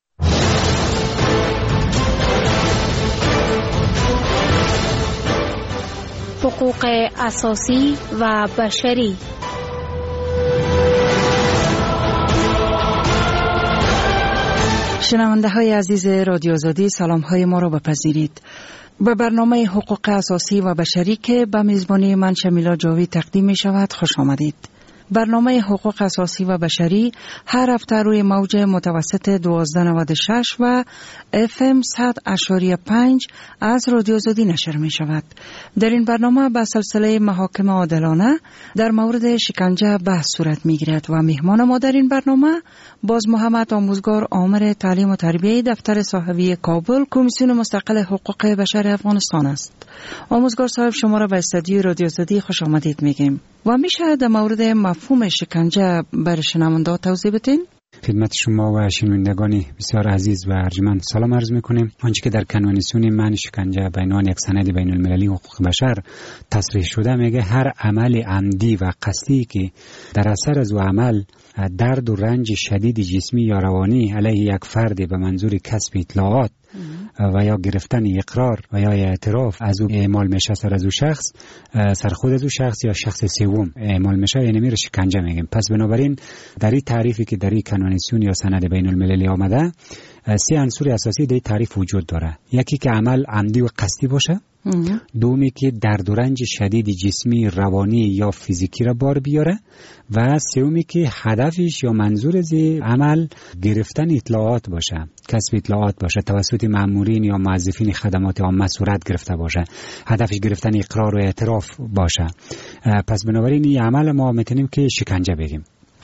حقوق اساسی و بشری.
شنونده های عزیز رادیو آزادی سلام های ما را بپذیرید. به برنامه حقوق اساسی و بشری که به میزبانی من شمیلا جاوید تقدیم می شود خوش آمدید. برنامه حقوق اساسی و بشری هر هفته روی موج متوسط 1296 و FM 100.5 از رادیو آزادی نشر می شود. در این برنامه به سلسله محاکم عادلانه در مورد شکنجه بحث صورت می گیرد و مهمان ما در این برنامه باز محمد آموزگار آمر تعلیم و تربیه دفتر صحوی کابل کمیسیون مستقل حقوق بشر افغانستان است. آموزگار صاحب شما را به استودیوی رادیو آزادی خوش آمدید میگیم و میشه در مورد مفهوم شکنجه برای شنونده‌ها توضیح بدین؟
خدمت شما و شنوندگان بسیار عزیز و ارجمند سلام عرض میکنیم. آنچه که در کنوانسیون معنی شکنجه به عنوان یک سند بین المللی حقوق بشر تصریح شده میگه هر عمل عمدی و قصدی که در اثر از او عمل درد و رنج شدید جسمی یا روانی علیه یک فرد به منظور کسب اطلاعات و یا گرفتن اقرار و یا اعتراف از او اعمال میشه سر از او شخص سر خود از او شخص یا شخص سوم اعمال میشه یعنی میره شکنجه میگیم. پس بنابراین در این تعریفی که در این کنوانسیون یا سند بین المللی آمده 3 عنصر اساسی در تعریف وجود داره. یکی که عمل عمدی و قصدی باشه، دومی که درد و رنج شدید جسمی روانی یا فیزیکی را بار بیاره و سومی که هدفش یا منظور از عمل گرفتن اطلاعات باشه، کسب اطلاعات باشه توسط مامورین یا موظفین خدمات عامه صورت گرفته باشه، هدفش گرفتن اقرار و اعتراف باشه. پس بنابراین این عمل ما میتونیم که شکنجه بگیم.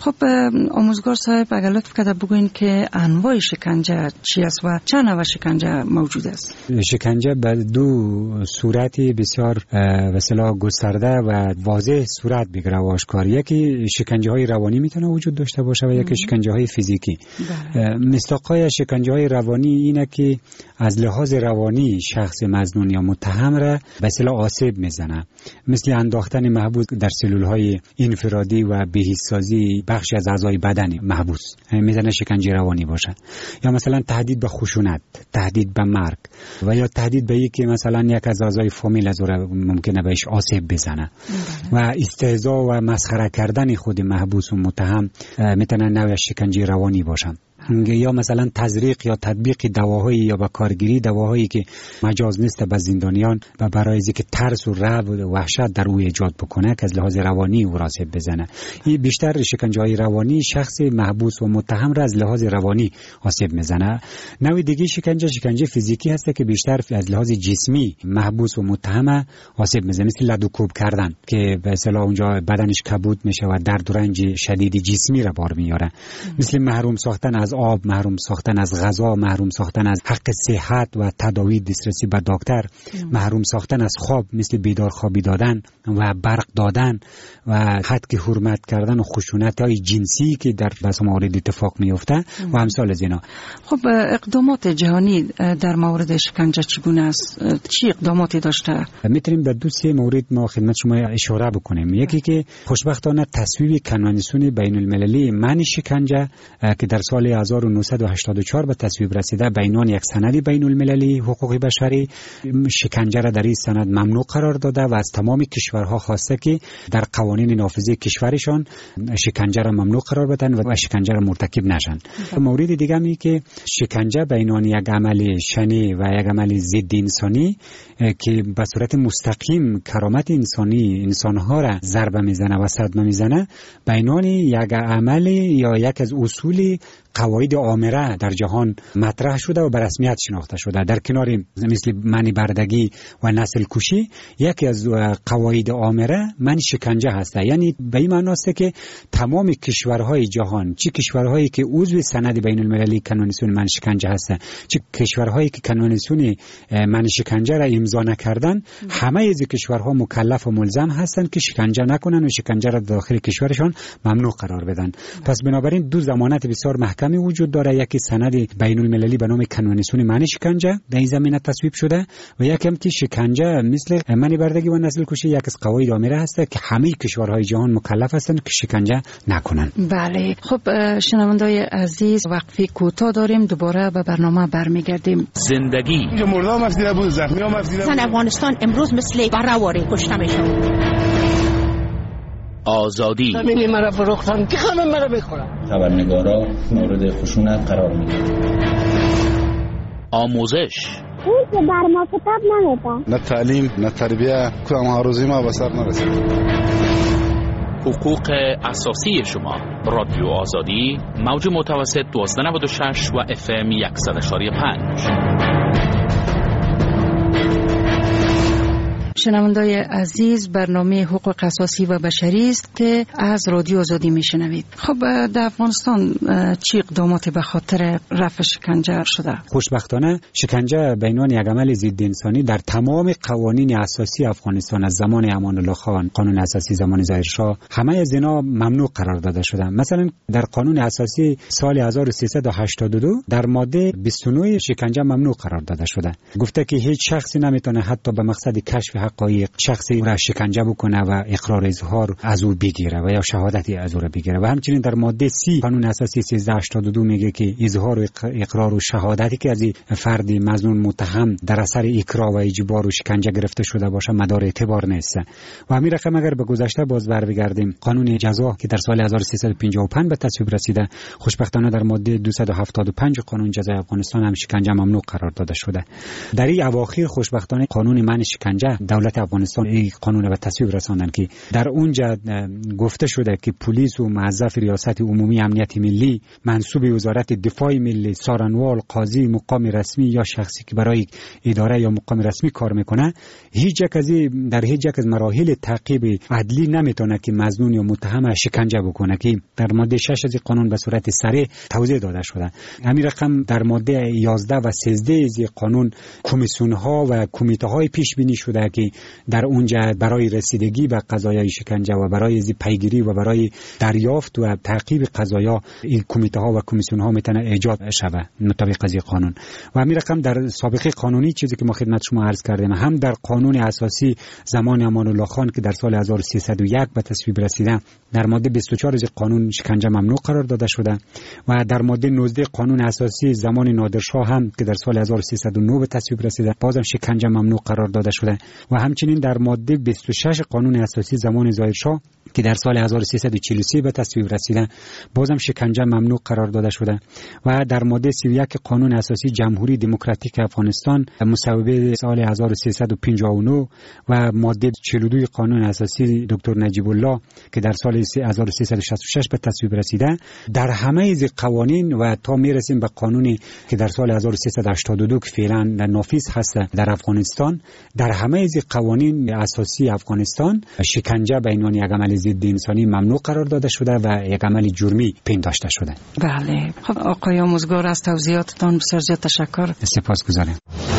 خب آموزگار صاحب اگر لطف کرده بگوین که انواع شکنجه چی است و چند نوع شکنجه موجود است؟
شکنجه به دو صورت بسیار مثلا گسترده و واضح صورت بگیره و آشکار. یکی شکنجه های روانی میتونه وجود داشته باشه و یکی شکنجه های فیزیکی. مصداقای شکنجه های روانی اینه که از لحاظ روانی شخص مظنون یا متهم را به اصطلاح آسیب میزنه، مثل انداختن محبوس در سلول های انفرادی و بهیسازی بخشی از اعضای بدن محبوس میزنه شکنجه روانی باشه، یا مثلا تهدید به خشونت، تهدید به مرگ و یا تهدید به اینکه مثلا یک از اعضای فامیل از ممکنه بهش آسیب بزنه و استهزا و مسخره کردن خود محبوس و متهم میتونه نوع شکنجه روانی باشه. یا مثلا تزریق یا تطبیق دواهایی یا با کارگیری دواهایی که مجاز نیست به زندانیان و برای اینکه ترس و رعب و وحشت در او ایجاد بکنه که از لحاظ روانی او را آسیب بزنه. این بیشتر شکنجه‌های روانی شخص محبوس و متهم را از لحاظ روانی آسیب میزنه. نوع دیگه شکنجه فیزیکی هست که بیشتر از لحاظ جسمی محبوس و متهم آسیب میزنه، مثل لدوکوب کردن که به اصطلاح اونجا بدنش کبود میشه و درد و رنج شدید جسمی را بار میاره، مثل محروم ساختن از آب، محروم ساختن از غذا، محروم ساختن از حق صحت و تداوی، دسترسی به دکتر، محروم ساختن از خواب، مثل بیدار خوابی دادن و برق دادن و حد حرمت کردن و خشونت‌های جنسی که در بس موارد اتفاق میفته و امثال از اینا.
خب اقدامات جهانی در مورد شکنجه چگونه است؟ چی اقداماتی داشته؟
میتونیم به دو سه مورد ما خدمت شما اشاره بکنیم. یکی که خوشبختانه تصویب کنوانسیون بین المللی منع شکنجه که در سال 1984 به تصویب رسیده به عنوان یک سند بین المللی حقوق بشری، شکنجه را در این سند ممنوع قرار داده و از تمام کشورها خواسته که در قوانین نافذه کشورشان شکنجه را ممنوع قرار بدن و شکنجه را مرتکب نشن. مورد دیگه می که شکنجه به عنوان یک عمل شنی و یک عمل ضد انسانی که به صورت مستقیم کرامت انسانها را ضربه میزنه و صدمه میزنه، به عنوان یک عمل یا یک از اصول قواعد آمره در جهان مطرح شده و به رسمیت شناخته شده. در کنار مثل منع بردگی و نسل کشی، یکی از قواعد آمره منع شکنجه هست. یعنی به این معنی است که تمام کشورهای جهان، چه کشورهایی که عضو سند بین المللی کنوانسیون منع شکنجه هستند، چه کشورهایی که کنوانسیون منع شکنجه را امضا نکردن، همه از کشورها مکلف و ملزم هستند که شکنجه نکنن و شکنجه را داخل کشورشان ممنوع قرار بدن. پس بنابراین دو ضمانت بسیار محکمی وجود داره، یکی سند بین المللی به نام کنوانسیون منع شکنجه در این زمینه تصویب شده و یکی هم که شکنجه مثل منع بردگی و نسل کشی یک از قواعد آمره هست که همه کشورهای جهان مکلف هستند که شکنجه نکنن.
بله، خب شنوندای عزیز وقفه کوتاه داریم، دوباره به برنامه برمیگردیم.
زندگی
اینجا مردم مفدیده بود، زخمی ها مفدیده بود.
افغانستان امروز مثل برآوری کشته میشه.
آزادی
زمین مرا فروختن که همه مرا بخورن.
خبرنگارا مورد خشونت قرار میدن.
آموزش
اون که بر ما کتاب نمیده،
نه تعلیم نه تربیه، کدام آرزوی ما به سر نرسید.
حقوق اساسی شما. رادیو آزادی، موج متوسط 1296 و FM 100.5.
شنوندای عزیز، برنامه حقوق اساسی و بشری است که از رادیو آزادی میشنوید. خب در افغانستان چه اقداماتی به خاطر رفع شکنجه شده؟
خوشبختانه شکنجه به عنوان یک عمل ضد انسانی در تمام قوانین اساسی افغانستان از زمان امان الله خان، قانون اساسی زمان ظاهرشاه، همه از اینا ممنوع قرار داده شده. مثلا در قانون اساسی سال 1382 در ماده 29 شکنجه ممنوع قرار داده شده. گفته که هیچ شخصی نمیتونه حتی به مقصد کشف حقایق شخصی را شکنجه بکنه و اقرار اظهار از او بگیره و یا شهادتی از او را بگیره. و همچنین در ماده 30 قانون اساسی 1382 میگه که اظهار و اقرار و شهادتی که از فرد مظنون متهم در اثر اکراه و اجبار و شکنجه گرفته شده باشه مدار اعتبار نیست. و همین رقم اگر به گذشته باز بگردیم، قانون جزا که در سال 1355 به تصویب رسیده، خوشبختانه در ماده 275 قانون جزای افغانستان هم شکنجه ممنوع قرار داده شده. در این اواخر خوشبختانه قانون منع شکنجه حالت افغانستان این قانون به تصویب رساندن که در اونجا گفته شده که پلیس و موظف ریاست عمومی امنیت ملی، منصوب وزارت دفاع ملی، سارنوال، قاضی، مقام رسمی یا شخصی که برای اداره یا مقام رسمی کار میکنه، در هیچ یک از مراحل تعقیب عدلی نمیتونه که مظنون یا متهم شکنجه بکنه که در ماده 6 از قانون به صورت سریع توضیح داده شده. همین رقم در ماده 11 و 13 از قانون کمیسیون ها و کمیته های پیش بینی شده که در اونجا برای رسیدگی به قضایای شکنجه و برای پیگیری و برای دریافت و تعقیب قضایا این کمیته ها و کمیسیون ها میتونه ایجاد شوه مطابق از قانون. و همین رقم در سابقه قانونی چیزی که ما خدمت شما عرض کردیم، هم در قانون اساسی زمان امان الله خان که در سال 1301 به تصویب رسیده در ماده 24 از قانون شکنجه ممنوع قرار داده شده و در ماده 19 قانون اساسی زمان نادرشاه هم که در سال 1309 به تصویب رسیده بازم شکنجه ممنوع قرار داده شده و همچنین در ماده 26 قانون اساسی زمان ظاهرشاه که در سال 1343 به تصویب رسیده بازم شکنجه ممنوع قرار داده شده و در ماده 31 قانون اساسی جمهوری دموکراتیک افغانستان مصوبه سال 1359 و ماده 42 قانون اساسی دکتر نجیب الله که در سال 1366 به تصویب رسیده، در همه از قوانین و تا میرسیم به قانونی که در سال 1382 که فعلا نافذ هست در افغانستان، در همه از قوانین اساسی افغانستان شکنجه به عنوان یک عمل ضد انسانی ممنوع قرار داده شده و یک عمل جرمی پنداشته شده.
بله، خب آقای آموزگار از توضیحاتتان بسیار زیاد تشکر.
سپاسگزارم.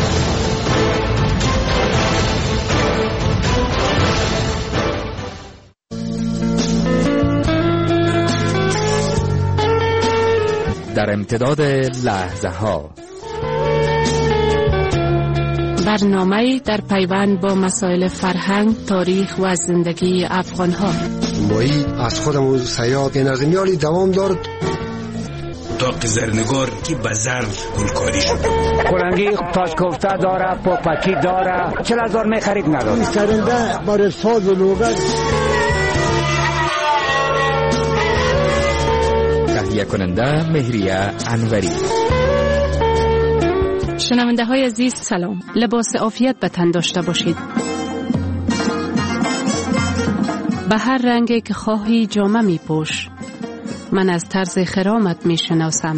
در امتداد لحظه ها
برنامه در پیوند با مسائل فرهنگ، تاریخ و زندگی افغان ها.
مایی از خودمون سیاد نظمیالی دوام دارد.
اتاق زرنگار که به ظرف گلکاری شده.
کلنگی تاج کوفته داره، پاپکی داره، 40,000 میخرید نداره.
این سرنده برای ساز و لوگل.
تهیه کننده مهریه انوری.
شنونده های عزیز سلام، لباس عافیت به تن داشته باشید. به هر رنگی که خواهی جامه می پوش، من از طرز خرامت می شناسم.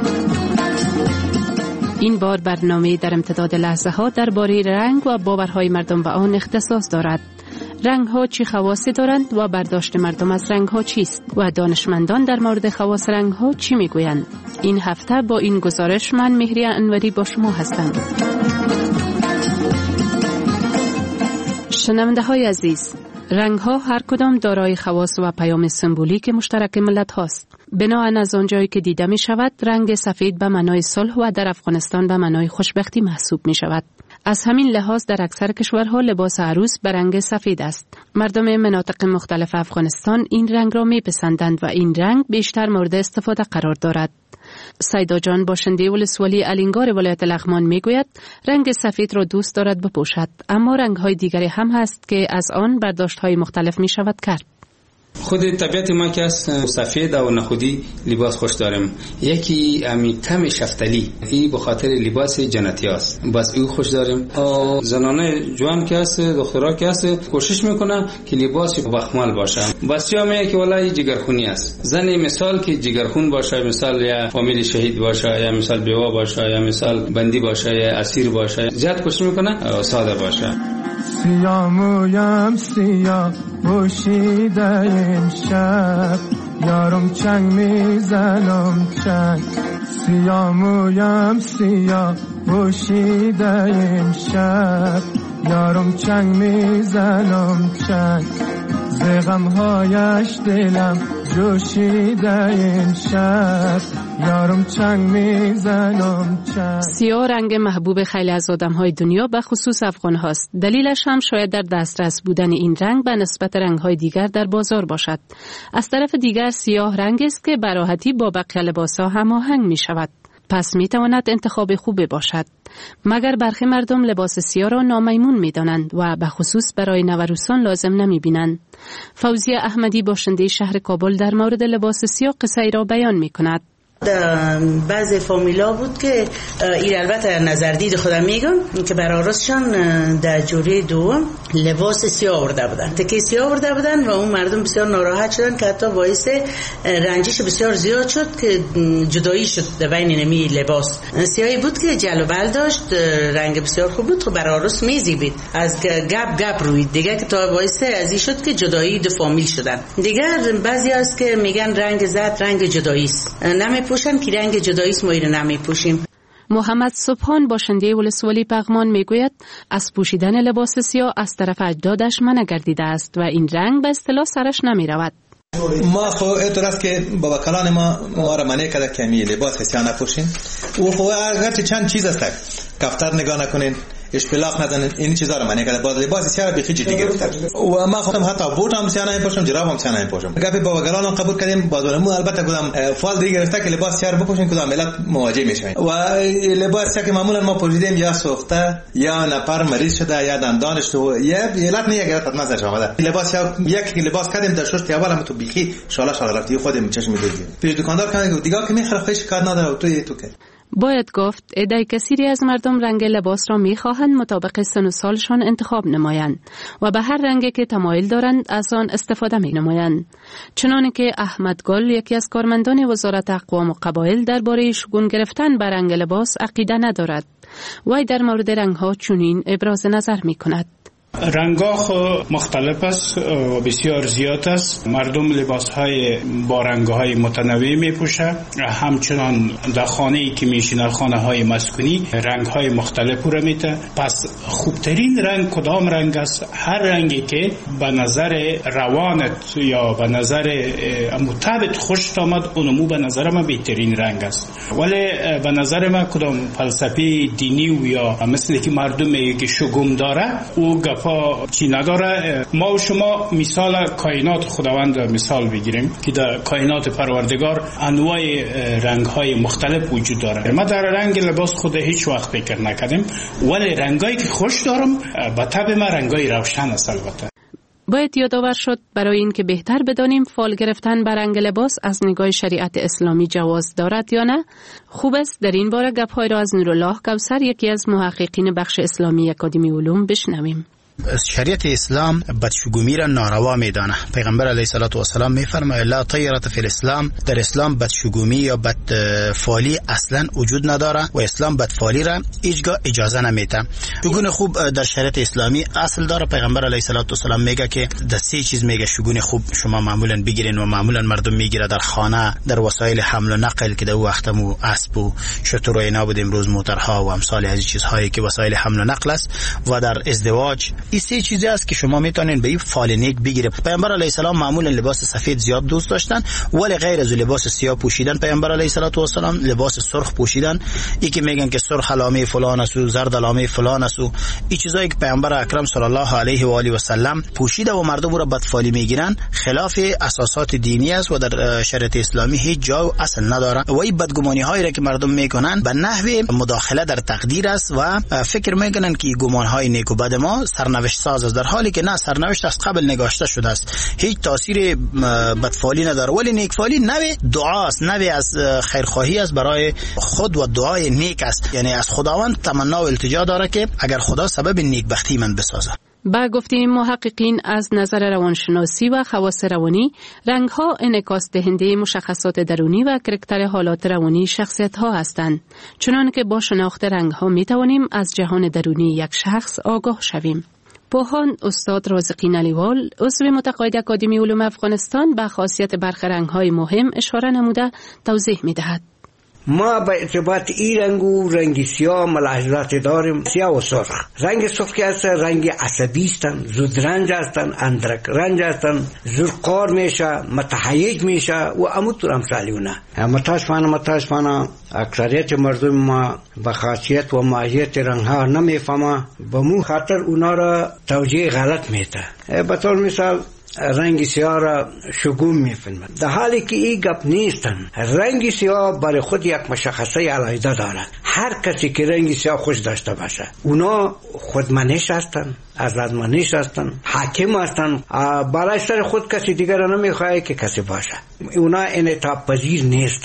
این بار برنامه در امتداد لحظه ها درباره رنگ و باورهای مردم و آن اختصاص دارد. رنگ ها چی خواصی دارند و برداشت مردم از رنگ ها چیست و دانشمندان در مورد خواص رنگ ها چی می گویند؟ این هفته با این گزارش من مهریه انوری با شما هستم. شنونده های عزیز، رنگ ها هر کدام دارای خواص و پیام سمبولیک مشترک ملت هاست. بناهن از آنجایی که دیده می شود، رنگ سفید به معنای صلح و در افغانستان به معنای خوشبختی محسوب می شود. از همین لحاظ در اکثر کشورها لباس عروس به رنگ سفید است. مردم مناطق مختلف افغانستان این رنگ را می پسندند و این رنگ بیشتر مورد استفاده قرار دارد. سیدا جان باشنده ولسوالی الینگار ولایت لغمان می گوید رنگ سفید را دوست دارد بپوشد، اما رنگ های دیگری هم هست که از آن برداشت های مختلف می شود کرد.
خود طبیعت ما که است سفید و نخودی لباس خوش دارم. یکی امی کم شفتلی، این به خاطر لباس جنتی است، بس او خوش دارم. زنانه جوان که است، دخترها که است، کوشش میکنه که لباس بخمال باشه. بس یا میگه که والله جگرخونی است. زنی مثال که جگرخون باشه، مثال یا فامیل شهید باشه، یا مثال بیوه باشه، یا مثال بندی باشه، یا اسیر باشه، زیاد کوشش میکنه ساده باشه.
سیامویم سیاه پوشیده امشب، یارم چنگ میزنم چنگ. سیامویم سیاه پوشیده امشب، یارم چنگ میزنم چنگ. زغم هایش دلم جوشیده امشب، یارم چنگ میزنم چنگ.
سیاه رنگ محبوب خیلی از آدم‌های دنیا به خصوص افغان هاست. دلیلش هم شاید در دسترس بودن این رنگ به نسبت رنگ‌های دیگر در بازار باشد. از طرف دیگر سیاه رنگ است که به راحتی با بقیه لباس‌ها هماهنگ می‌شود. پس می‌تواند انتخاب خوبی باشد. مگر برخی مردم لباس سیاه را نامیمون می‌دانند و به خصوص برای نوروسان لازم نمی‌بینند. فوزیه احمدی باشنده شهر کابل در مورد لباس سیاه قصه‌ای را بیان می‌کند.
بعضی فامیلا بود که این البته نظر دید خودم میگم که برای عروسشان در جوره دوم لباس سیاه آورده بودن، تکه سیاه آورده بودن و اون مردم بسیار ناراحت شدن که حتی باعث رنجش بسیار زیاد شد که جدایی شد در بین نمی لباس. سیاهی بود که جلو بل داشت، رنگ بسیار خوب بود، خب برای عروس میزیبید، از گپ روید دیگه که تا باعث ازی شد که جدایی دو فامیل شدن. دیگه بعضی هست که میگن رنگ زرد رنگ جدایی است، نمیپوشن که رنگ جدایی است، ما اینو نمیپوشیم.
محمد صبحان باشنده ولسوالی پغمان میگوید از پوشیدن لباس سیاه از طرف اجدادش منع گردیده است و این رنگ به اصطلاح سرش نمیرود.
ما خو اینطور است که بابا کلان ما را منع کرده که می لباس سیاه نپوشین و خو اگرچه چند چیز است کفتر نگاه نکنین، اشپلاق نزنین، این چیزا رو منع کرده. باز لباس سیاه را بخی جدی گرفتن و ما خودم حتی بوت هم سیاه نمیپوشم، جراب هم سیاه نمیپوشم. گپی بابا گلان قبول کردیم، بازم البته کدام فال دیگه گرفته که لباس سیاه رو بپوشین کدام ملت مواجه میشن و لباس سیاه که معمولا ما پوشیدیم یا سوخته یا نپر مریض شده یا دندانش تو یا علت نه گرفت نظر آمده. لباس سیاه یک لباس کردیم در شش اول هم تو بخی شالا رفتی خودم چشم میدیدیم. پیش دکاندار کنه دیگه که میخره خیش کار نداره تو که
باید گفت عده کثیری از مردم رنگ لباس را می‌خواهند مطابق سن و سالشان انتخاب نمایند و به هر رنگی که تمایل دارند از آن استفاده می‌نمایند. چنانه که احمد گل یکی از کارمندان وزارت اقوام و قبایل درباره شگون گرفتن به رنگ لباس عقیده ندارد. وی در مورد رنگ‌ها چنین ابراز نظر می‌کند.
رنگ‌ها مختلف است و بسیار زیاد است. مردم لباس‌های با رنگ‌های متنوع می‌پوشند. همچنان در خانه‌ای که می‌شینند، خانه‌های مسکونی، رنگ‌های مختلف را می‌ته. پس خوبترین رنگ کدام رنگ است؟ هر رنگی که به نظر روانت یا به نظر مطابق خوش آمد، اونمو به نظر من بهترین رنگ است. ولی به نظر من کدام فلسفه دینی و یا مثل که مردم میگه که شگم داره او چی نداره. ما و شما مثال کائنات خداوند مثال بگیریم که در کائنات پروردگار انواع رنگ‌های مختلف وجود داره. ما در رنگ لباس خود هیچ وقت فکر نکردیم، ولی رنگایی که خوش دارم به طبع ما رنگای روشن است. البته
باید یادآور شد برای اینکه بهتر بدانیم فال گرفتن بر رنگ لباس از نگاه شریعت اسلامی جواز دارد یا نه، خوب است در این باره گپ‌های را از نورالله کوثر، یکی از محققین بخش اسلامی اکادمی علوم، بشنویم.
شریعت اسلام بدشگومی را ناروا میدانه. پیغمبر علیه الصلاة والسلام میفرماید لا طیرة فی الاسلام، در اسلام بدشگومی یا بدفالی اصلا وجود نداره و اسلام بدفالی را هیچگاه اجازه نمیده. شگون خوب در شریعت اسلامی اصل داره. پیغمبر علیه الصلاة والسلام میگه که در سه چیز میگه شگون خوب شما معمولا بگیرین و معمولا مردم میگیره در خانه، در وسایل حمل و نقل که در وقتمو اسب و شتر و اینا بود، امروز موترها و امثال از چیزهایی که وسایل حمل و نقل است، و در ازدواج. این سه چیزی است که شما میتونین به این فال نیک بگیرید. پیامبر علیه السلام معمولا لباس سفید زیاد دوست داشتن، ولی غیر از لباس سیاه پوشیدن. پیامبر علیه السلام لباس سرخ پوشیدن. این که میگن که سرخ علامه فلان است و زرد علامه فلان است و این چیزایی که پیامبر اکرم صلی الله علیه و آله و سلم پوشیده و مردم را بدفالی میگیرن، خلاف اساسات دینی است و در شریعت اسلامی هیچ جای اصل نداره. و این بدگمانی هایی را که مردم میکنن به نحو مداخله در تقدیر است و فکر میکنن که گمان های نیک و بد ما سرنوشت ساز است، در حالی که نه، سرنوشت از قبل نگاشته شده است، هیچ تاثیر بدفالی نداره. ولی نیکفالی نوی دعاست، نوی از خیرخواهی است برای خود و دعای نیک است. یعنی از خداوند تمنا و التجا داره که اگر خدا سبب نیکبختی من بسازه.
با گفته محققین از نظر روانشناسی و خواص روانی، رنگ‌ها انعکاس دهنده مشخصات درونی و کرکتر حالات روانی شخصیت‌ها هستند. چنانکه که با شناخت رنگ‌ها می‌توانیم از جهان درونی یک شخص آگاه شویم. پوهان استاد رازقی نلیوال، عضو متقاعد اکادمی علوم افغانستان، به خاصیت برخی رنگ‌های مهم اشاره نموده توضیح می‌دهد.
ما به ارتباط این رنگ و رنگ سیاه ملاحظات داریم. سیاه و سرخ، رنگ سرخ که هست رنگ عصبی هستن، زود رنج هستن، اندرک رنج هستن، زود قار میشه، متحیج میشه و اموتور امثالیونه. متاسفانه اکثریت مردم ما به خاصیت و ماهیت رنگ ها نمیفهمه، به مو خاطر اونا را توجیه غلط میده. به طور مثال رنگ سیاه را شگون میفهمند، در حالی که این گپ نیستن. رنگ سیاه برای خود یک مشخصه علیحده دارد. هر کسی که رنگ سیاه خوش داشته باشه، اونا خودمنش هستن، آزادمنش هستن، حاکم هستن، برای سر خود کسی دیگر را نمیخواه که کسی باشه. اونا انعطاف پذیر نیستن.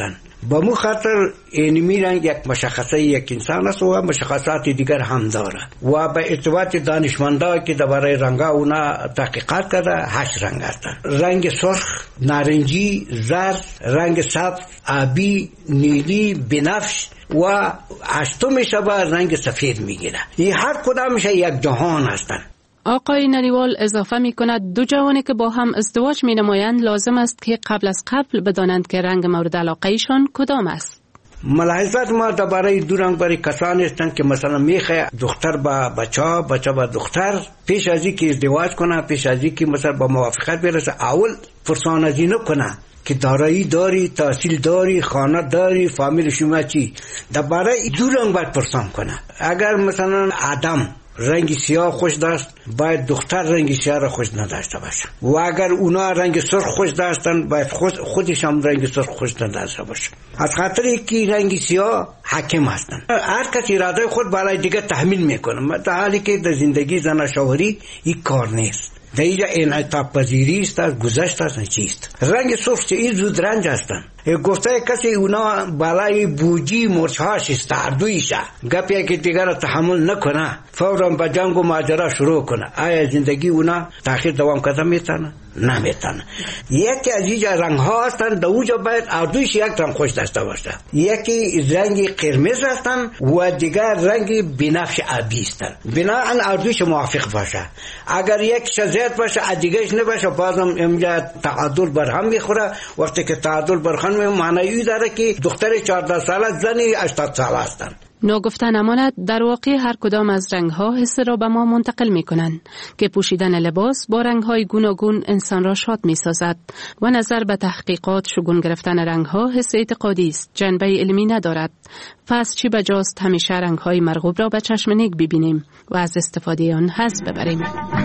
با مو خاطر اینمی رنگ یک مشخصه یک انسان است و مشخصات دیگر هم داره و به ارتباط دانشمندا که درباره رنگا اونا تحقیقات کرده 8 رنگ هستن. رنگ سرخ، نارنجی، زرد، رنگ سبز، آبی، نیلی، بنفش و هشتمش به رنگ سفید میگیره. این هر کدامش یک جهان هستن.
آقای نریوال اضافه می کند 2 جوانی که با هم ازدواج می نمایند لازم است که قبل از قبل بدانند که رنگ مورد علاقه ایشان کدام است.
ملاحظات ما درباره 2 رنگ برای کسانی هستند که مثلا میخواه دختر با بچه با دختر پیش از اینکه ازدواج کنه، پیش از اینکه مثلا با موافقت برسه، اول پرسانازی نکنه که دارایی داری، تحصیل داری، خانه داری، فامیل شما چی. درباره 2 رنگ باید پرسان کنه. اگر مثلا آدم رنگ سیاه خوش داشت، باید دختر رنگ سیاه را خوش نداشته باشه و اگر اونا رنگ سرخ خوش داشتن، باید خودش هم رنگ سرخ خوش نداشته باشه. از خاطر که رنگ سیاه حاکم هستن، هر کسی اراده خود برای دیگه تحمیل میکنه، در حالی که در زندگی زن شوهری این کار نیست. در اینجا انعطاف پذیری است، گذشت است، چیست. رنگ سرخ این زود رنج هستن. گفته کسی اونا بالای بوجی مرچهاش است، اردویشه گپی که دیگر تحمل نکنه، فوراً به جنگ و ماجرا شروع کنه. آیا زندگی اونا تاخیر دوام کده میتونه؟ نمیتونه. یکی از اینجا رنگ ها هستن، در اوجا باید اردویش یک رنگ خوش داشته باشه. یکی رنگ قرمز هستن و دیگر رنگ بنفش آبی هستن. بناهن اردویش موافق باشه. اگر یک شزیت باشه دیگرش نباشه، بازم اینجا تعادل برهم میخوره. وقتی که تعادل برهم معنی ای داره که دختر 14 ساله، زنی 80 ساله هستن.
ناگفته نماند در واقع هر کدام از رنگ‌ها حس را به ما منتقل می‌کنند که پوشیدن لباس با رنگ‌های گوناگون انسان را شاد می‌سازد و نظر به تحقیقات شگون گرفتن رنگ‌ها حس اعتقادی است، جنبه علمی ندارد. پس چی بجاست همیشه رنگ‌های مرغوب را به چشم نیک ببینیم و از استفاده آن حظ ببریم.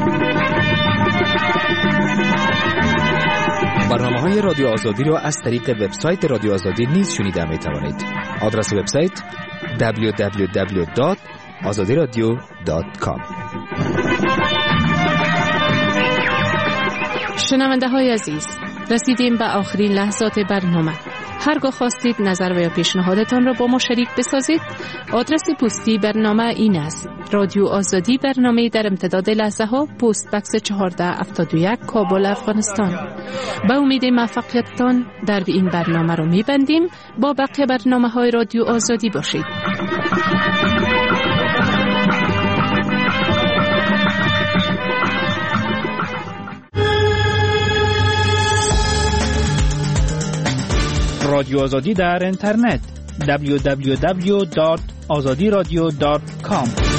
برنامه‌های رادیو آزادی را از طریق وبسایت رادیو آزادی نیز شنیده می‌توانید. آدرس وبسایت www.azadiradio.com.
شنونده های عزیز، رسیدیم به آخرین لحظات برنامه. هرگاه خواستید نظر و یا پیشنهادتان را با ما شریک بسازید، آدرس پستی برنامه این است: رادیو آزادی، برنامه در امتداد لحظه ها، پست بکس 1471 کابل، افغانستان. به امید موفقیتتان در این برنامه را می‌بندیم. با بقیه برنامه های رادیو آزادی باشید.
رادیو آزادی در اینترنت www.azadiradio.com